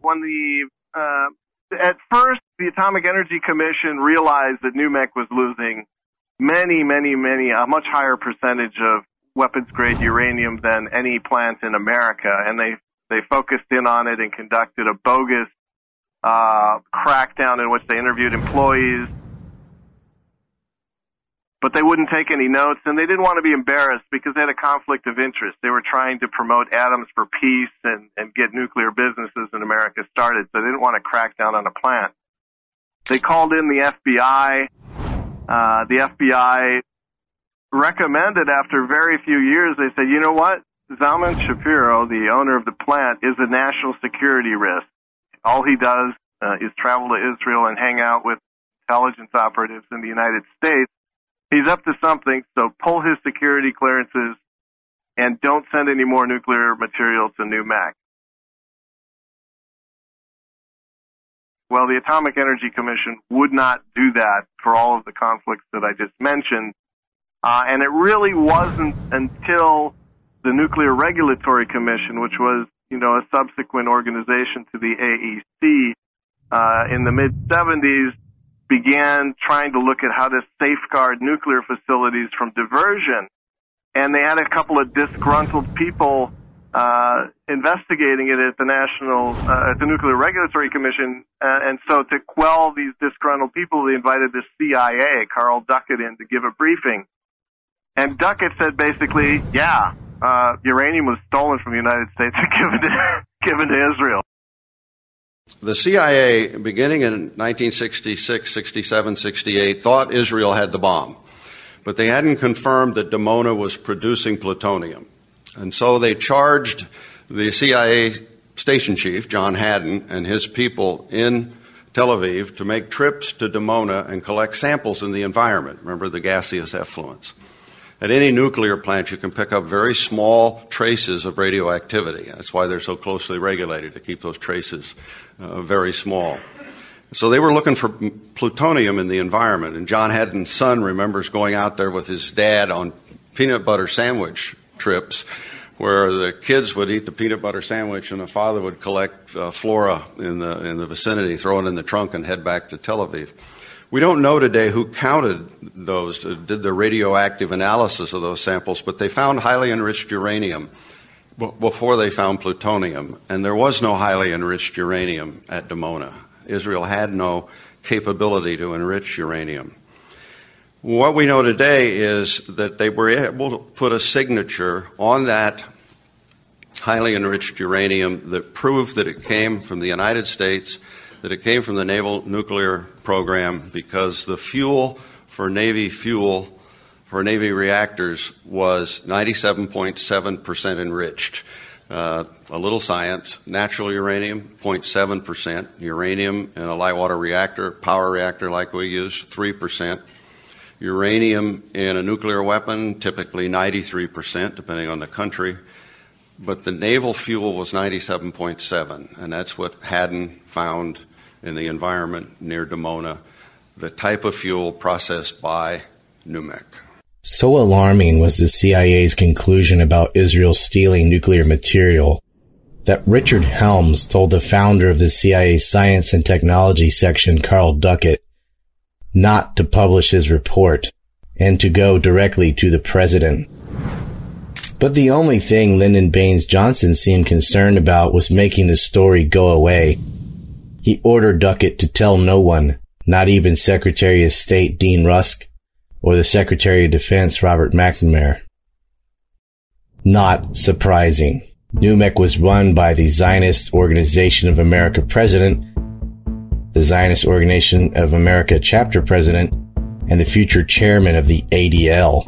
At first, the Atomic Energy Commission realized that NUMEC was losing a much higher percentage of weapons-grade uranium than any plant in America, and they focused in on it and conducted a bogus crackdown in which they interviewed employees, but they wouldn't take any notes, and they didn't want to be embarrassed because they had a conflict of interest. They were trying to promote atoms for peace and get nuclear businesses in America started, so they didn't want to crack down on a plant. They called in the FBI. The FBI recommended, after very few years, they said, you know what? Zalman Shapiro, the owner of the plant, is a national security risk. All he does is travel to Israel and hang out with intelligence operatives in the United States. He's up to something, so pull his security clearances and don't send any more nuclear material to NUMEC. Well, the Atomic Energy Commission would not do that for all of the conflicts that I just mentioned. And it really wasn't until the Nuclear Regulatory Commission, which was, a subsequent organization to the AEC, in the mid-70s, began trying to look at how to safeguard nuclear facilities from diversion. And they had a couple of disgruntled people investigating it at the Nuclear Regulatory Commission, and so to quell these disgruntled people, they invited the CIA, Carl Duckett, in to give a briefing. And Duckett said basically, uranium was stolen from the United States and given to Israel. The CIA, beginning in 1966, 67, 68, thought Israel had the bomb, but they hadn't confirmed that Dimona was producing plutonium. And so they charged the CIA station chief, John Haddon, and his people in Tel Aviv to make trips to Dimona and collect samples in the environment. Remember the gaseous effluents. At any nuclear plant, you can pick up very small traces of radioactivity. That's why they're so closely regulated, to keep those traces very small. So they were looking for plutonium in the environment, and John Haddon's son remembers going out there with his dad on peanut butter sandwich trips, where the kids would eat the peanut butter sandwich and the father would collect flora in the vicinity, throw it in the trunk, and head back to Tel Aviv. We don't know today who counted those, did the radioactive analysis of those samples, but they found highly enriched uranium before they found plutonium, and there was no highly enriched uranium at Dimona. Israel had no capability to enrich uranium. What we know today is that they were able to put a signature on that highly enriched uranium that proved that it came from the United States, that it came from the Naval Nuclear Program, because the fuel for Navy reactors was 97.7% enriched. A little science. Natural uranium, 0.7%. Uranium in a light water reactor, power reactor like we use, 3%. Uranium in a nuclear weapon, typically 93%, depending on the country. But the naval fuel was 97.7, and that's what Haddon found in the environment near Dimona, the type of fuel processed by NUMEC. So alarming was the CIA's conclusion about Israel stealing nuclear material that Richard Helms told the founder of the CIA Science and Technology Section, Carl Duckett, not to publish his report and to go directly to the president. But the only thing Lyndon Baines Johnson seemed concerned about was making the story go away. He ordered Duckett to tell no one, not even Secretary of State Dean Rusk or the Secretary of Defense Robert McNamara. Not surprising. NUMEC was run by the Zionist Organization of America president, the Zionist Organization of America chapter president, and the future chairman of the ADL.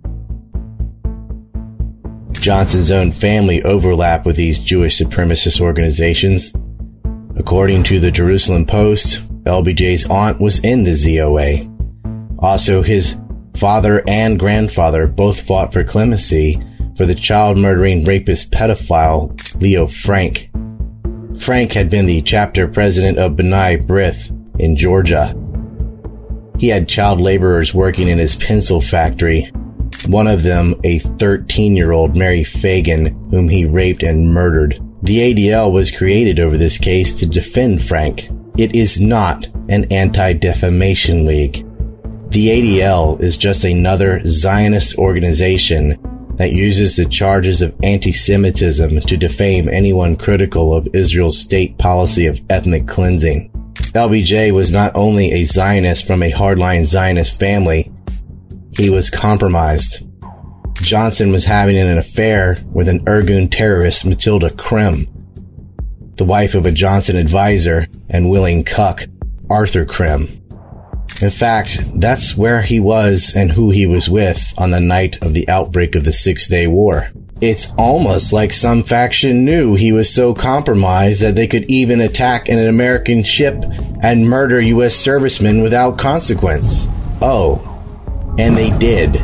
Johnson's own family overlapped with these Jewish supremacist organizations. According to the Jerusalem Post, LBJ's aunt was in the ZOA. Also, his father and grandfather both fought for clemency for the child-murdering rapist pedophile Leo Frank. Frank had been the chapter president of B'nai B'rith in Georgia. He had child laborers working in his pencil factory, one of them a 13-year-old Mary Fagan, whom he raped and murdered. The ADL was created over this case to defend Frank. It is not an anti-defamation league. The ADL is just another Zionist organization that uses the charges of anti-Semitism to defame anyone critical of Israel's state policy of ethnic cleansing. LBJ was not only a Zionist from a hardline Zionist family, he was compromised. Johnson was having an affair with an Irgun terrorist, Matilda Krim, the wife of a Johnson advisor and willing cuck, Arthur Krim. In fact, that's where he was and who he was with on the night of the outbreak of the Six-Day War. It's almost like some faction knew he was so compromised that they could even attack an American ship and murder U.S. servicemen without consequence. Oh, and they did.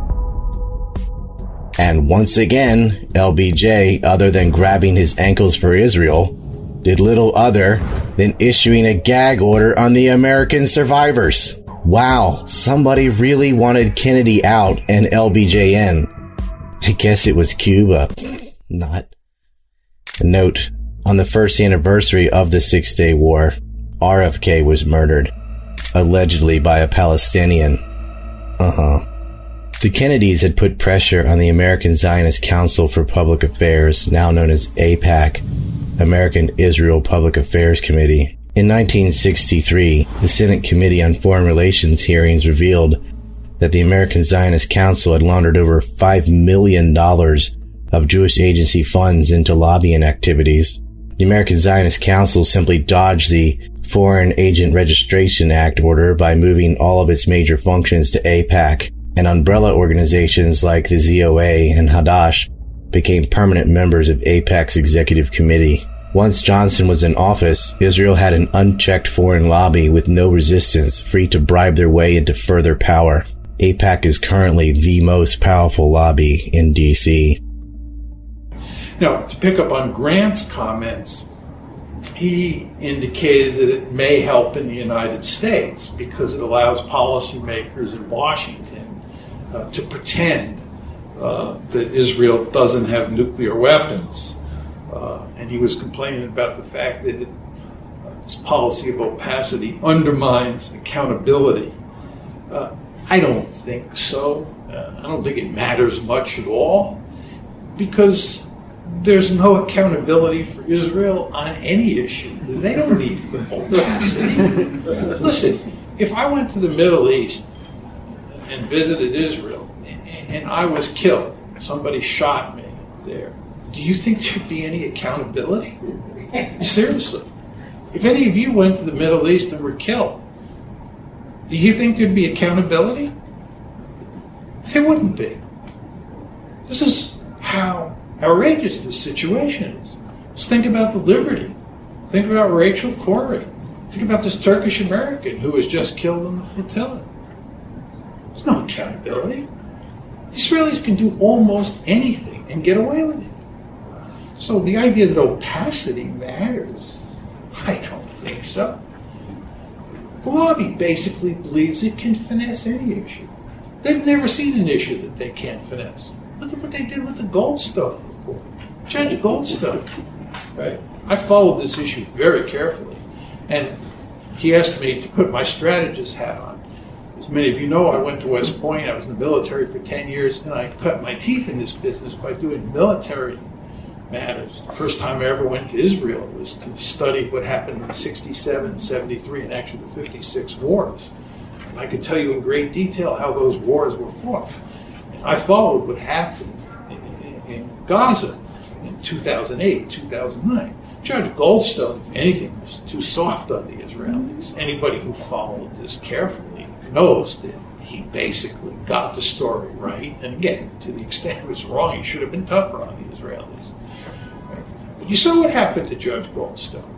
And once again, LBJ, other than grabbing his ankles for Israel, did little other than issuing a gag order on the American survivors. Wow, somebody really wanted Kennedy out and LBJ in. I guess it was Cuba. Not. A note, on the first anniversary of the Six-Day War, RFK was murdered, allegedly by a Palestinian. The Kennedys had put pressure on the American Zionist Council for Public Affairs, now known as AIPAC, American Israel Public Affairs Committee. In 1963, the Senate Committee on Foreign Relations hearings revealed that the American Zionist Council had laundered over $5 million of Jewish agency funds into lobbying activities. The American Zionist Council simply dodged the Foreign Agent Registration Act order by moving all of its major functions to AIPAC, and umbrella organizations like the ZOA and Hadash became permanent members of AIPAC's executive committee. Once Johnson was in office, Israel had an unchecked foreign lobby with no resistance, free to bribe their way into further power. AIPAC is currently the most powerful lobby in D.C. Now, to pick up on Grant's comments, he indicated that it may help in the United States because it allows policymakers in Washington to pretend that Israel doesn't have nuclear weapons. And he was complaining about the fact that this policy of opacity undermines accountability. I don't think so. I don't think it matters much at all because there's no accountability for Israel on any issue. They don't need opacity. Listen, if I went to the Middle East and visited Israel and I was killed, somebody shot me there, do you think there'd be any accountability? Seriously. If any of you went to the Middle East and were killed, do you think there'd be accountability? There wouldn't be. This is how outrageous this situation is. Just think about the Liberty. Think about Rachel Corrie. Think about this Turkish American who was just killed in the flotilla. There's no accountability. Israelis can do almost anything and get away with it. So the idea that opacity matters, I don't think so. The lobby basically believes it can finesse any issue. They've never seen an issue that they can't finesse. Look at what they did with the Goldstone report. Judge Goldstone, right? I followed this issue very carefully, and he asked me to put my strategist hat on. As many of you know, I went to West Point. I was in the military for 10 years, and I cut my teeth in this business by doing military matters. The first time I ever went to Israel was to study what happened in 67, 73, and actually the 56 wars. And I could tell you in great detail how those wars were fought. And I followed what happened in Gaza in 2008, 2009. Judge Goldstone, if anything, was too soft on the Israelis. Anybody who followed this carefully knows that he basically got the story right. And again, to the extent it was wrong, he should have been tougher on the Israelis. Right? But you saw what happened to Judge Goldstone.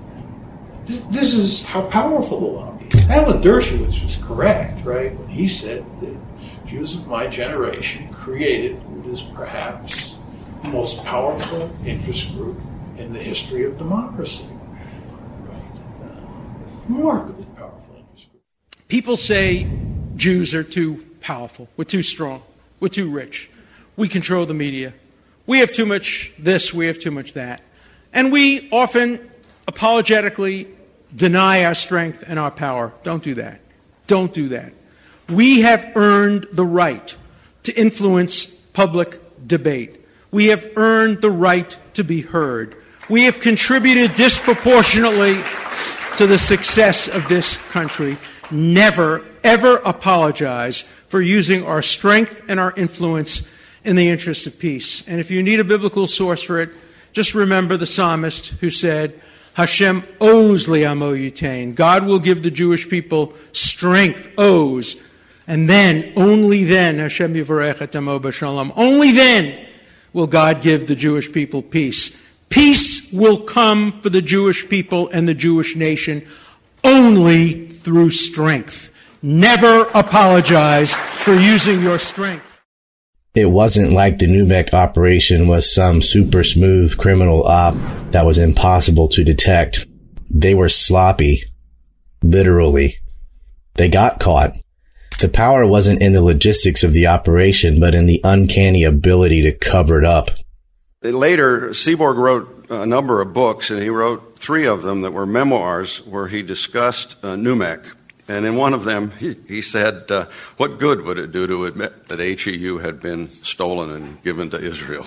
This is how powerful the lobby is. Alan Dershowitz was correct, right, when he said that Jews of my generation created what is perhaps the most powerful interest group in the history of democracy. Right? Remarkably powerful interest group. People say Jews are too powerful, we're too strong, we're too rich, we control the media, we have too much this, we have too much that. And we often apologetically deny our strength and our power. Don't do that. Don't do that. We have earned the right to influence public debate. We have earned the right to be heard. We have contributed disproportionately to the success of this country. Never, ever apologize for using our strength and our influence in the interest of peace. And if you need a biblical source for it, just remember the psalmist who said, Hashem owes li'amo yitain. God will give the Jewish people strength, owes. And then, only then, Hashem yivarech et amo b'shalom. Only then will God give the Jewish people peace. Peace will come for the Jewish people and the Jewish nation only through strength. Never apologize for using your strength. It wasn't like the Numek operation was some super smooth criminal op that was impossible to detect. They were sloppy. Literally. They got caught. The power wasn't in the logistics of the operation, but in the uncanny ability to cover it up. Later, Seaborg wrote a number of books, and he wrote 3 of them that were memoirs where he discussed Numek. And in one of them, he said, what good would it do to admit that HEU had been stolen and given to Israel?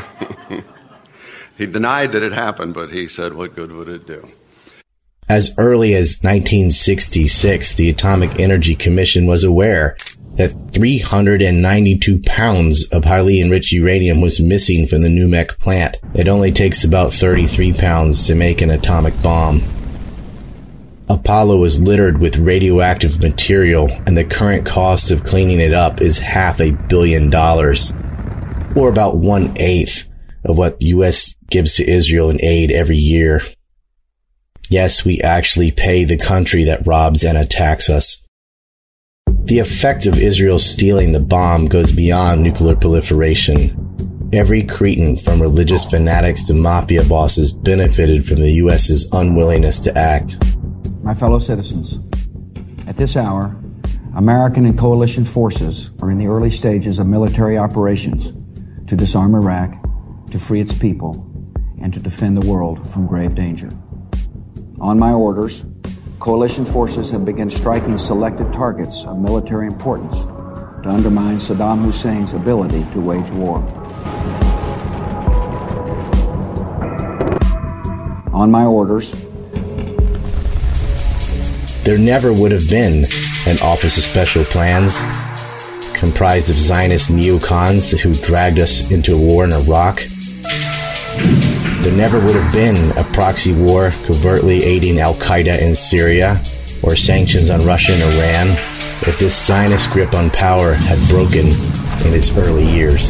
He denied that it happened, but he said, what good would it do? As early as 1966, the Atomic Energy Commission was aware that 392 pounds of highly enriched uranium was missing from the NUMEC plant. It only takes about 33 pounds to make an atomic bomb. Apollo was littered with radioactive material, and the current cost of cleaning it up is $500 million, or about 1/8 of what the U.S. gives to Israel in aid every year. Yes, we actually pay the country that robs and attacks us. The effect of Israel stealing the bomb goes beyond nuclear proliferation. Every cretin, from religious fanatics to mafia bosses, benefited from the U.S.'s unwillingness to act. My fellow citizens, at this hour, American and coalition forces are in the early stages of military operations to disarm Iraq, to free its people, and to defend the world from grave danger. On my orders, coalition forces have begun striking selected targets of military importance to undermine Saddam Hussein's ability to wage war. On my orders, there never would have been an Office of Special Plans comprised of Zionist neocons who dragged us into a war in Iraq. There never would have been a proxy war covertly aiding al-Qaeda in Syria or sanctions on Russia and Iran if this Zionist grip on power had broken in its early years.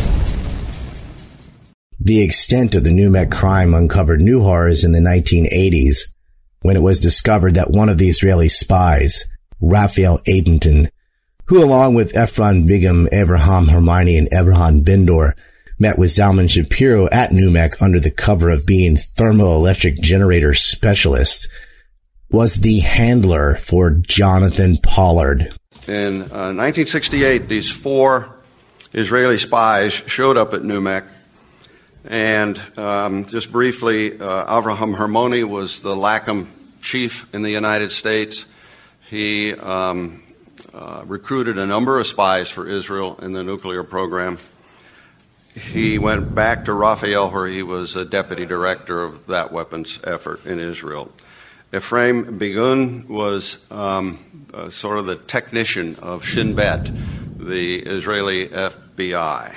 The extent of the NUMEC crime uncovered new horrors in the 1980s when it was discovered that one of the Israeli spies, Raphael Edenton, who along with Ephron Begum, Abraham Hermione, and Abraham Bendor met with Zalman Shapiro at NUMEC under the cover of being thermoelectric generator specialist, was the handler for Jonathan Pollard. In 1968, these 4 Israeli spies showed up at NUMEC, and just briefly, Avraham Hermoni was the LACM chief in the United States. He recruited a number of spies for Israel in the nuclear program. He went back to Raphael, where he was a deputy director of that weapons effort in Israel. Ephraim Begun was sort of the technician of Shin Bet, the Israeli FBI.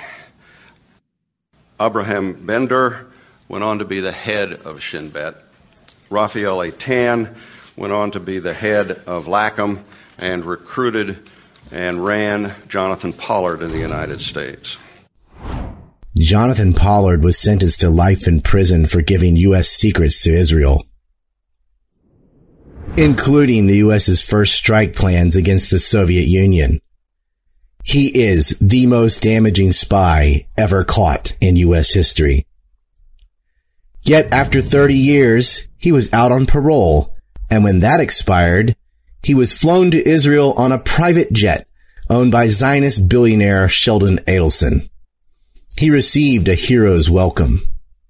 Abraham Bender went on to be the head of Shin Bet. Raphael Eitan went on to be the head of LACM and recruited and ran Jonathan Pollard in the United States. Jonathan Pollard was sentenced to life in prison for giving U.S. secrets to Israel, including the U.S.'s first strike plans against the Soviet Union. He is the most damaging spy ever caught in U.S. history. Yet after 30 years, he was out on parole, and when that expired, he was flown to Israel on a private jet owned by Zionist billionaire Sheldon Adelson. He received a hero's welcome.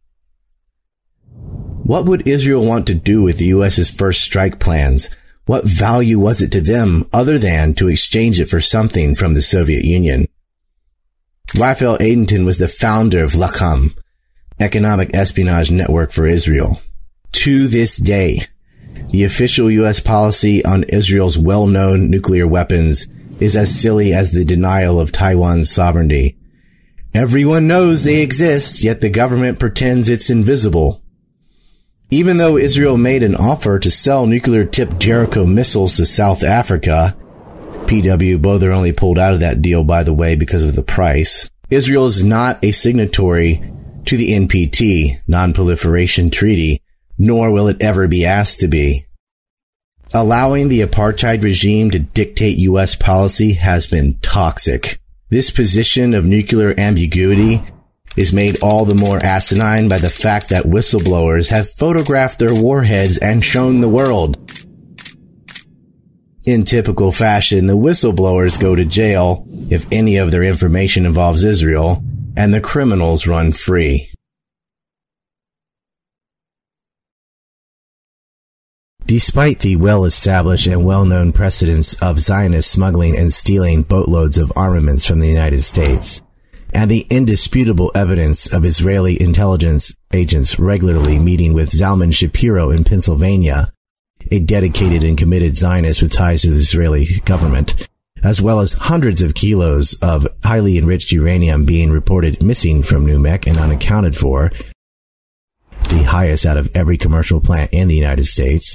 What would Israel want to do with the U.S.'s first strike plans? What value was it to them other than to exchange it for something from the Soviet Union? Raphael Edenton was the founder of LACM, Economic Espionage Network for Israel. To this day, the official U.S. policy on Israel's well-known nuclear weapons is as silly as the denial of Taiwan's sovereignty. Everyone knows they exist, yet the government pretends it's invisible. Even though Israel made an offer to sell nuclear-tipped Jericho missiles to South Africa, PW Bother only pulled out of that deal, by the way, because of the price. Israel is not a signatory to the NPT, Non-Proliferation Treaty, nor will it ever be asked to be. Allowing the apartheid regime to dictate U.S. policy has been toxic. This position of nuclear ambiguity is made all the more asinine by the fact that whistleblowers have photographed their warheads and shown the world. In typical fashion, the whistleblowers go to jail if any of their information involves Israel, and the criminals run free. Despite the well-established and well-known precedents of Zionists smuggling and stealing boatloads of armaments from the United States, and the indisputable evidence of Israeli intelligence agents regularly meeting with Zalman Shapiro in Pennsylvania, a dedicated and committed Zionist with ties to the Israeli government, as well as hundreds of kilos of highly enriched uranium being reported missing from New Mex and unaccounted for, the highest out of every commercial plant in the United States,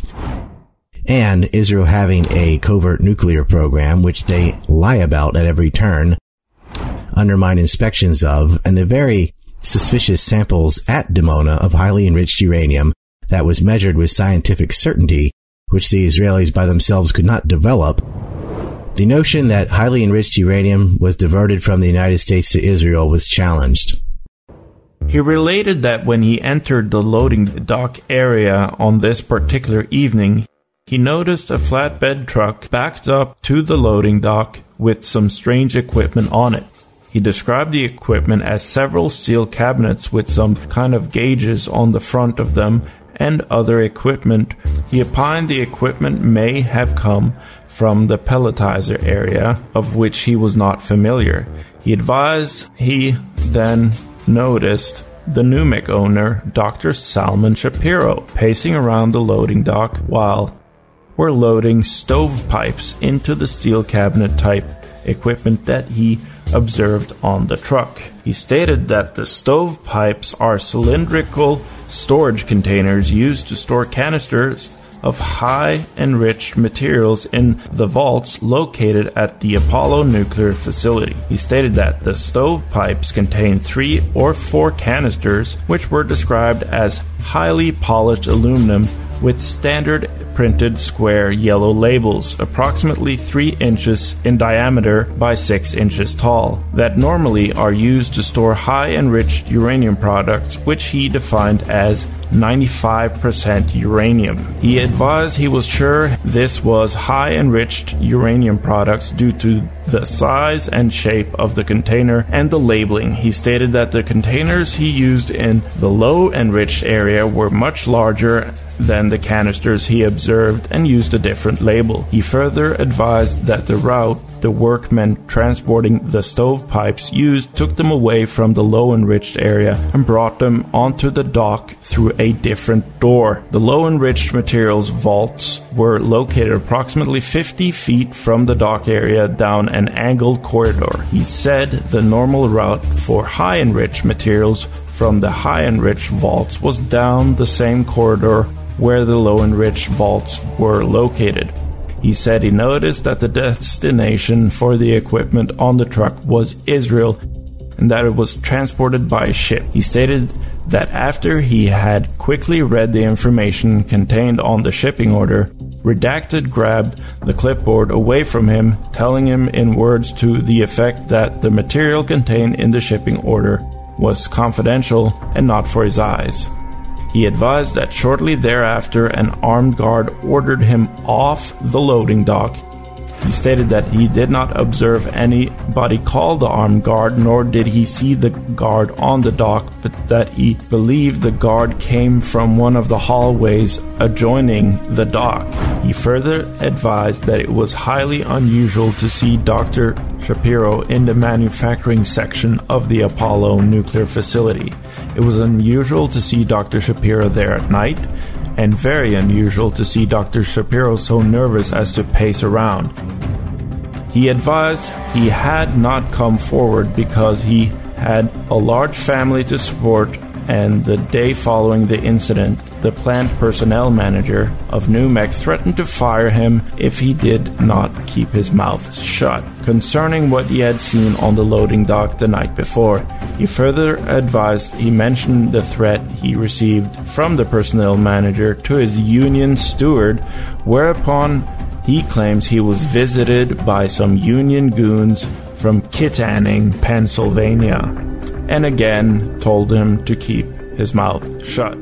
and Israel having a covert nuclear program, which they lie about at every turn, undermine inspections of, and the very suspicious samples at Dimona of highly enriched uranium that was measured with scientific certainty, which the Israelis by themselves could not develop. The notion that highly enriched uranium was diverted from the United States to Israel was challenged. He related that when he entered the loading dock area on this particular evening, he noticed a flatbed truck backed up to the loading dock with some strange equipment on it. He described the equipment as several steel cabinets with some kind of gauges on the front of them and other equipment. He opined the equipment may have come from the pelletizer area, of which he was not familiar. He advised he then noticed the New Mex owner, Dr. Zalman Shapiro, pacing around the loading dock while we're loading stovepipes into the steel cabinet type equipment that he observed on the truck. He stated that the stovepipes are cylindrical storage containers used to store canisters of high enriched materials in the vaults located at the Apollo nuclear facility. He stated that the stovepipes contained 3 or 4 canisters, which were described as highly polished aluminum with standard printed square yellow labels, approximately 3 inches in diameter by 6 inches tall, that normally are used to store high enriched uranium products, which he defined as 95% uranium. He advised he was sure this was high enriched uranium products due to the size and shape of the container and the labeling. He stated that the containers he used in the low enriched area were much larger than the canisters he observed and used a different label. He further advised that the route the workmen transporting the stovepipes used took them away from the low enriched area and brought them onto the dock through a different door. The low enriched materials vaults were located approximately 50 feet from the dock area down an angled corridor. He said the normal route for high enriched materials from the high enriched vaults was down the same corridor where the low enriched vaults were located. He said he noticed that the destination for the equipment on the truck was Israel and that it was transported by ship. He stated that after he had quickly read the information contained on the shipping order, Redacted grabbed the clipboard away from him, telling him in words to the effect that the material contained in the shipping order was confidential and not for his eyes. He advised that shortly thereafter an armed guard ordered him off the loading dock. He stated that he did not observe anybody call the armed guard, nor did he see the guard on the dock, but that he believed the guard came from one of the hallways adjoining the dock. He further advised that it was highly unusual to see Dr. Shapiro in the manufacturing section of the Apollo nuclear facility. It was unusual to see Dr. Shapiro there at night, and very unusual to see Dr. Shapiro so nervous as to pace around. He advised he had not come forward because he had a large family to support, and the day following the incident, the plant personnel manager of New Mex threatened to fire him if he did not keep his mouth shut. Concerning what he had seen on the loading dock the night before, he further advised he mentioned the threat he received from the personnel manager to his union steward, whereupon he claims he was visited by some union goons from Kittanning, Pennsylvania, and again told him to keep his mouth shut.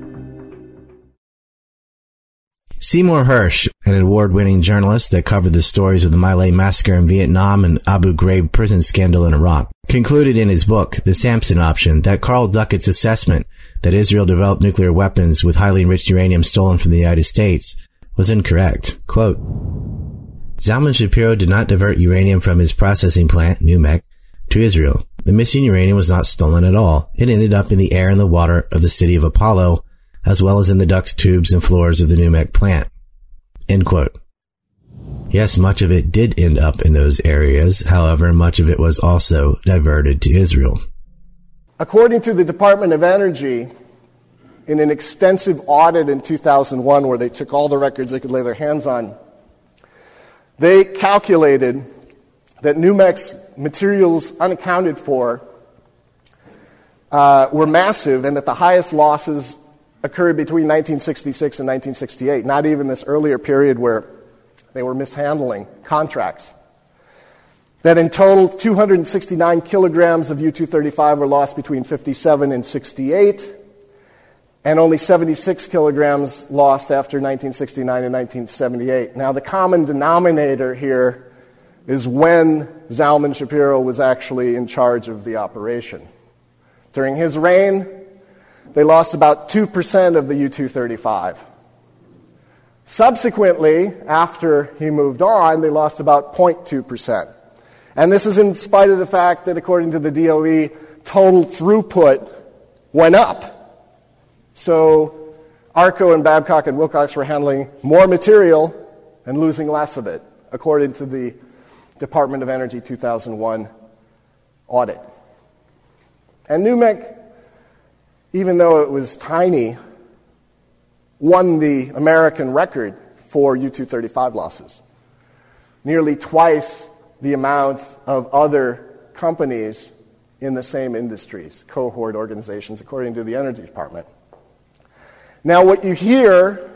Seymour Hersh, an award-winning journalist that covered the stories of the My Lai massacre in Vietnam and Abu Ghraib prison scandal in Iraq, concluded in his book, The Samson Option, that Carl Duckett's assessment that Israel developed nuclear weapons with highly enriched uranium stolen from the United States was incorrect. Quote, Zalman Shapiro did not divert uranium from his processing plant, NUMEC, to Israel. The missing uranium was not stolen at all. It ended up in the air and the water of the city of Apollo, as well as in the ducts, tubes, and floors of the NUMEC plant. End quote. Yes, much of it did end up in those areas. However, much of it was also diverted to Israel. According to the Department of Energy, in an extensive audit in 2001 where they took all the records they could lay their hands on, they calculated that NUMEC's materials unaccounted for were massive, and that the highest losses occurred between 1966 and 1968, not even this earlier period where they were mishandling contracts. That in total, 269 kilograms of U-235 were lost between 57 and 68, and only 76 kilograms lost after 1969 and 1978. Now, the common denominator here is when Zalman Shapiro was actually in charge of the operation. During his reign, they lost about 2% of the U-235. Subsequently, after he moved on, they lost about 0.2%. And this is in spite of the fact that, according to the DOE, total throughput went up. So ARCO and Babcock and Wilcox were handling more material and losing less of it, according to the Department of Energy 2001 audit. And NUMEC, even though it was tiny, won the American record for U-235 losses. Nearly twice the amount of other companies in the same industries, cohort organizations, according to the Energy Department. Now, what you hear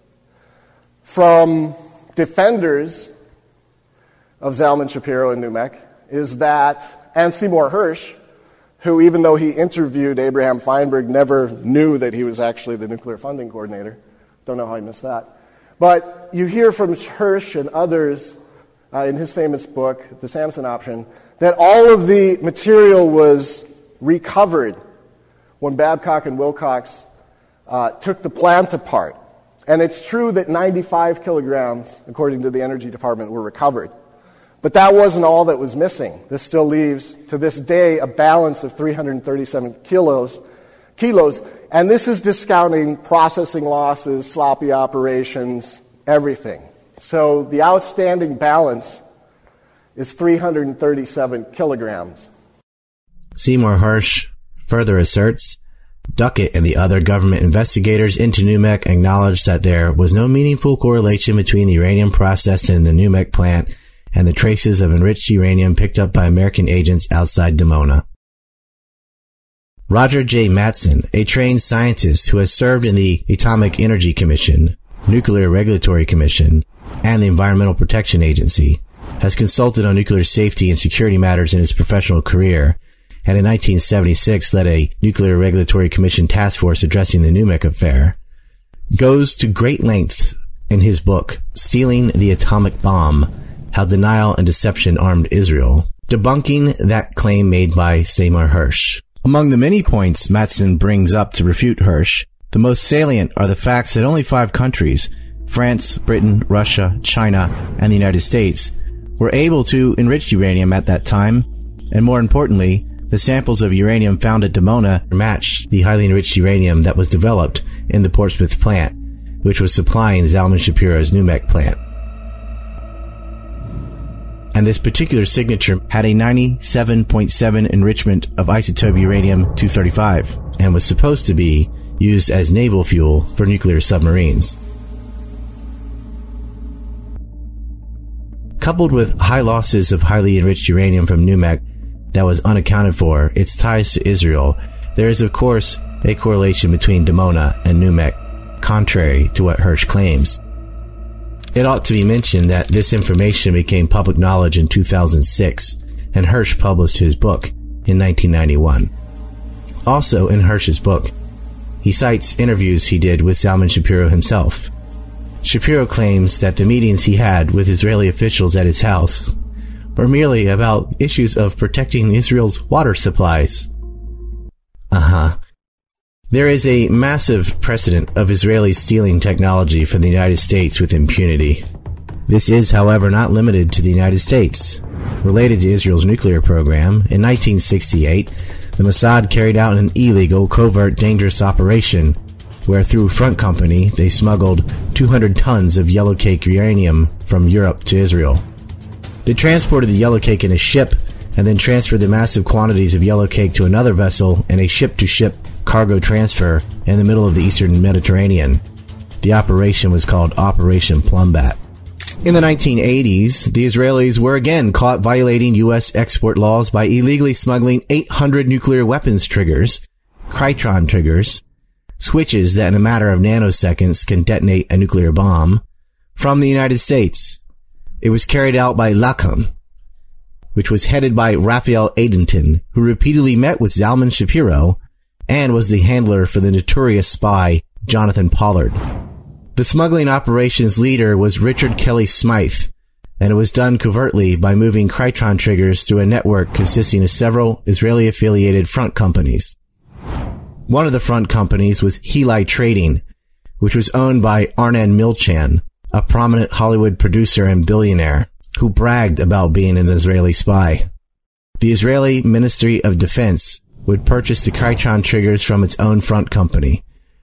from defenders of Zalman Shapiro and NUMEC is that, and Seymour Hersh, who, even though he interviewed Abraham Feinberg, never knew that he was actually the nuclear funding coordinator. Don't know how he missed that. But you hear from Hersh and others in his famous book, The Samson Option, that all of the material was recovered when Babcock and Wilcox took the plant apart. And it's true that 95 kilograms, according to the Energy Department, were recovered. But that wasn't all that was missing. This still leaves, to this day, a balance of 337 kilos. And this is discounting processing losses, sloppy operations, everything. So the outstanding balance is 337 kilograms. Seymour Hersh further asserts, Duckett and the other government investigators into NUMEC acknowledged that there was no meaningful correlation between the uranium processed in the NUMEC plant and the traces of enriched uranium picked up by American agents outside Dimona. Roger J. Mattson, a trained scientist who has served in the Atomic Energy Commission, Nuclear Regulatory Commission, and the Environmental Protection Agency, has consulted on nuclear safety and security matters in his professional career, and in 1976 led a Nuclear Regulatory Commission task force addressing the NUMEC affair, goes to great lengths in his book, Stealing the Atomic Bomb, How Denial and Deception Armed Israel, debunking that claim made by Seymour Hersh. Among the many points Mattson brings up to refute Hersh, the most salient are the facts that only 5 countries, France, Britain, Russia, China, and the United States, were able to enrich uranium at that time, and more importantly, the samples of uranium found at Dimona matched the highly enriched uranium that was developed in the Portsmouth plant, which was supplying Zalman Shapiro's NUMEC plant. And this particular signature had a 97.7 enrichment of isotope uranium-235 and was supposed to be used as naval fuel for nuclear submarines. Coupled with high losses of highly enriched uranium from NUMEC that was unaccounted for, its ties to Israel, there is of course a correlation between Dimona and NUMEC, contrary to what Hersh claims. It ought to be mentioned that this information became public knowledge in 2006, and Hersh published his book in 1991. Also in Hersh's book, he cites interviews he did with Zalman Shapiro himself. Shapiro claims that the meetings he had with Israeli officials at his house were merely about issues of protecting Israel's water supplies. There is a massive precedent of Israelis stealing technology from the United States with impunity. This is, however, not limited to the United States. Related to Israel's nuclear program, in 1968, the Mossad carried out an illegal, covert, dangerous operation where, through Front Company, they smuggled 200 tons of yellow cake uranium from Europe to Israel. They transported the yellow cake in a ship and then transferred the massive quantities of yellow cake to another vessel in a ship-to-ship cargo transfer in the middle of the eastern Mediterranean. The operation was called Operation Plumbat. In the 1980s, the Israelis were again caught violating U.S. export laws by illegally smuggling 800 nuclear weapons triggers, Krytron triggers, switches that in a matter of nanoseconds can detonate a nuclear bomb, from the United States. It was carried out by Lacom, which was headed by Raphael Edenton, who repeatedly met with Zalman Shapiro and was the handler for the notorious spy Jonathan Pollard. The smuggling operations leader was Richard Kelly Smythe, and it was done covertly by moving Krytron triggers through a network consisting of several Israeli-affiliated front companies. One of the front companies was Heli Trading, which was owned by Arnon Milchan, a prominent Hollywood producer and billionaire, who bragged about being an Israeli spy. The Israeli Ministry of Defense would purchase the Krytron triggers from its own front company.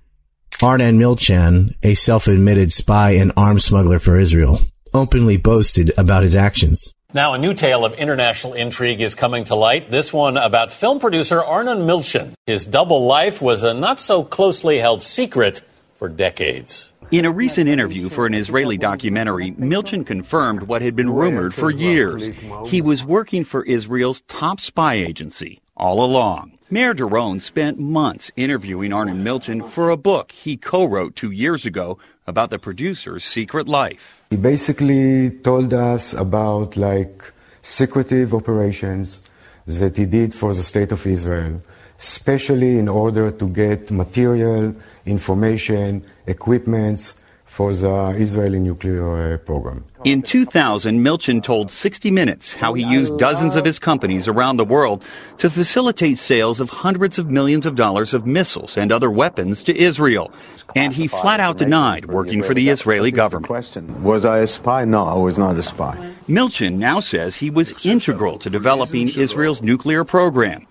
Arnon Milchan, a self-admitted spy and arms smuggler for Israel, openly boasted about his actions. Now, a new tale of international intrigue is coming to light. This one about film producer Arnon Milchan. His double life was a not-so-closely held secret for decades. In a recent interview for an Israeli documentary, Milchan confirmed what had been rumored for years. He was working for Israel's top spy agency all along. Meir Doron spent months interviewing Arnon Milchan for a book he co-wrote 2 years ago about the producer's secret life. He basically told us about secretive operations that he did for the State of Israel, especially in order to get material, information, equipments for the Israeli nuclear program. In 2000, Milchan told 60 Minutes how he used dozens of his companies around the world to facilitate sales of hundreds of millions of dollars of missiles and other weapons to Israel. And he flat out denied working for the Israeli government. Was I a spy? No, I was not a spy. Milchan now says he was integral to developing Israel's nuclear program.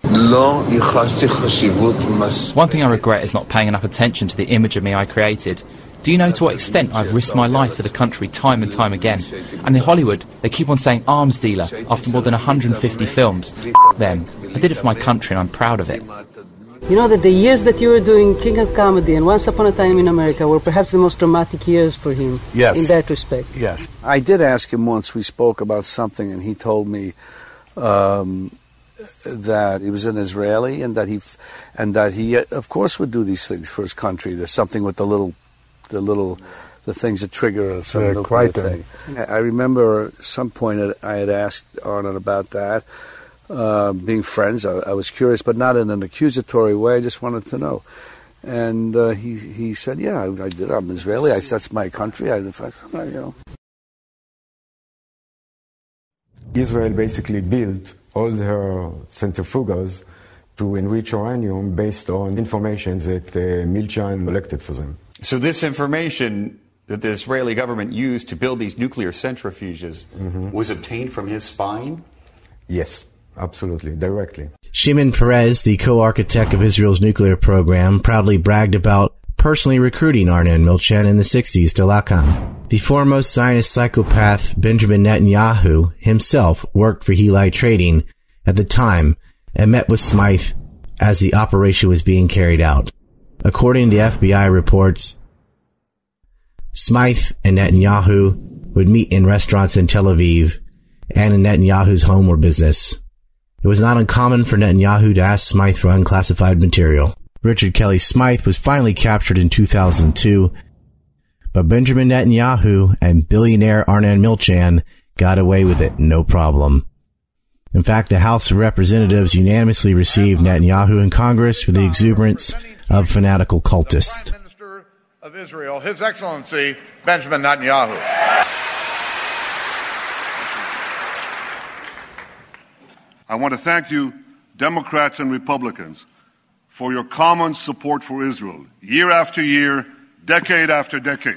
One thing I regret is not paying enough attention to the image of me I created. Do you know to what extent I've risked my life for the country time and time again? And in Hollywood, they keep on saying arms dealer after more than 150 films. Them. I did it for my country and I'm proud of it. You know that the years that you were doing King of Comedy and Once Upon a Time in America were perhaps the most dramatic years for him. Yes. In that respect. Yes. I did ask him once, we spoke about something, and he told me that he was an Israeli and that he of course would do these things for his country. There's something with the things that trigger some nuclear thing. I remember at some point I had asked Arnon about that. Being friends, I was curious, but not in an accusatory way. I just wanted to know. And he said, yeah, I did. I'm Israeli. That's my country. Israel basically built all their centrifuges to enrich uranium based on information that Milchan collected for them. So this information that the Israeli government used to build these nuclear centrifuges was obtained from his spying? Yes, absolutely, directly. Shimon Peres, the co-architect of Israel's nuclear program, proudly bragged about personally recruiting Arnon Milchan in the 60s to Lacom. The foremost Zionist psychopath Benjamin Netanyahu himself worked for Heli Trading at the time and met with Smythe as the operation was being carried out. According to FBI reports, Smythe and Netanyahu would meet in restaurants in Tel Aviv and in Netanyahu's home or business. It was not uncommon for Netanyahu to ask Smythe for unclassified material. Richard Kelly Smythe was finally captured in 2002, but Benjamin Netanyahu and billionaire Arnon Milchan got away with it no problem. In fact, the House of Representatives unanimously received Netanyahu in Congress for the exuberance of fanatical cultists. Prime Minister of Israel, His Excellency Benjamin Netanyahu. I want to thank you, Democrats and Republicans, for your common support for Israel, year after year, decade after decade.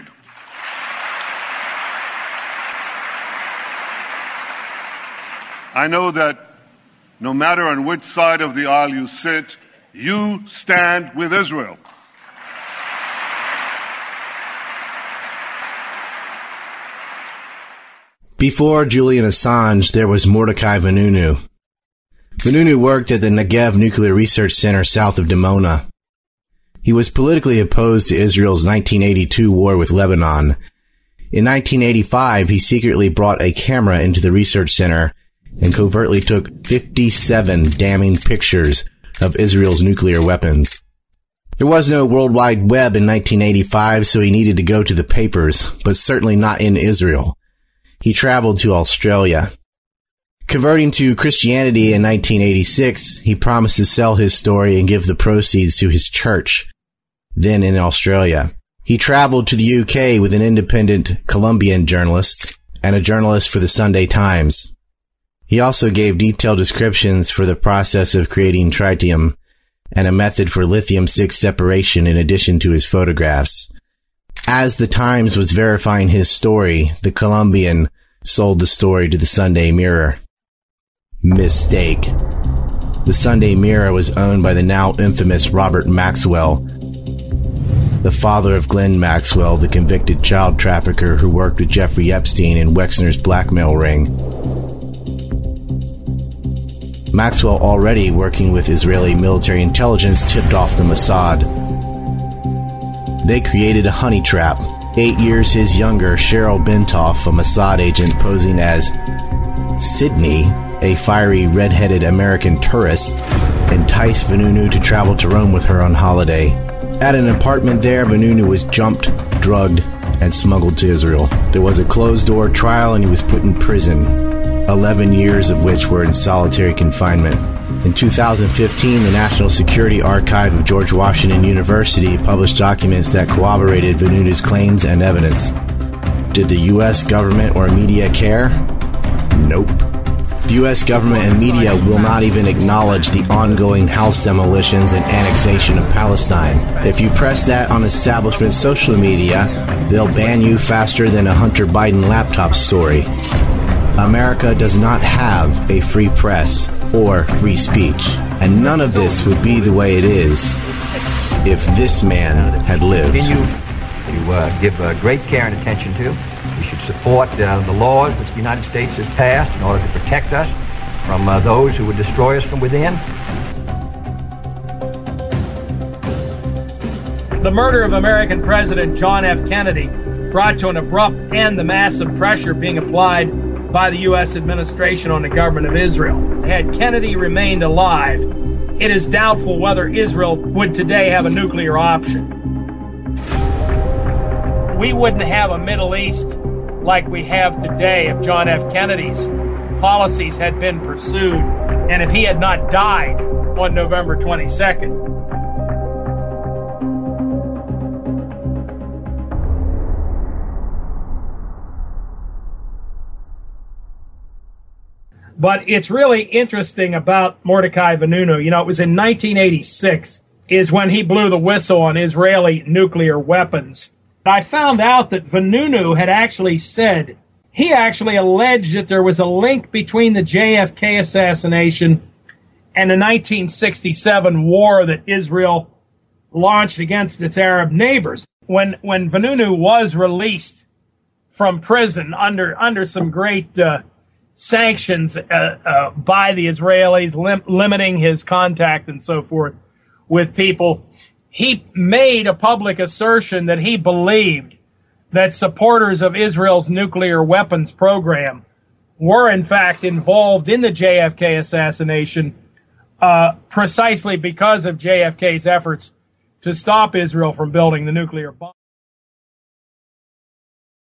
I know that no matter on which side of the aisle you sit, you stand with Israel. Before Julian Assange, there was Mordecai Vanunu. Vanunu worked at the Negev Nuclear Research Center south of Dimona. He was politically opposed to Israel's 1982 war with Lebanon. In 1985, he secretly brought a camera into the research center and covertly took 57 damning pictures of Israel's nuclear weapons. There was no World Wide Web in 1985, so he needed to go to the papers, but certainly not in Israel. He traveled to Australia. Converting to Christianity in 1986, he promised to sell his story and give the proceeds to his church, then in Australia. He traveled to the UK with an independent Colombian journalist and a journalist for the Sunday Times. He also gave detailed descriptions for the process of creating tritium and a method for lithium-6 separation in addition to his photographs. As the Times was verifying his story, the Colombian sold the story to the Sunday Mirror. Mistake. The Sunday Mirror was owned by the now infamous Robert Maxwell, the father of Glenn Maxwell, the convicted child trafficker who worked with Jeffrey Epstein in Wexner's blackmail ring. Maxwell, already working with Israeli military intelligence, tipped off the Mossad. They created a honey trap. 8 years his younger, Cheryl Bentoff, a Mossad agent posing as Sydney, a fiery red-headed American tourist, enticed Vanunu to travel to Rome with her on holiday. At an apartment there, Vanunu was jumped, drugged, and smuggled to Israel. There was a closed-door trial and he was put in prison, 11 years of which were in solitary confinement. In 2015, the National Security Archive of George Washington University published documents that corroborated Vanunu's claims and evidence. Did the U.S. government or media care? Nope. The U.S. government and media will not even acknowledge the ongoing house demolitions and annexation of Palestine. If you press that on establishment social media, they'll ban you faster than a Hunter Biden laptop story. America does not have a free press or free speech, and none of this would be the way it is if this man had lived. To give great care and attention to. We should support the laws which the United States has passed in order to protect us from those who would destroy us from within. The murder of American President John F. Kennedy brought to an abrupt end the massive pressure being applied by the U.S. administration on the government of Israel. Had Kennedy remained alive, it is doubtful whether Israel would today have a nuclear option. We wouldn't have a Middle East like we have today if John F. Kennedy's policies had been pursued and if he had not died on November 22nd. But it's really interesting about Mordecai Vanunu. You know, it was in 1986 is when he blew the whistle on Israeli nuclear weapons. I found out that Vanunu had actually said, he actually alleged that there was a link between the JFK assassination and the 1967 war that Israel launched against its Arab neighbors. When Vanunu was released from prison under some great sanctions by the Israelis, limiting his contact and so forth with people, he made a public assertion that he believed that supporters of Israel's nuclear weapons program were in fact involved in the JFK assassination precisely because of JFK's efforts to stop Israel from building the nuclear bomb.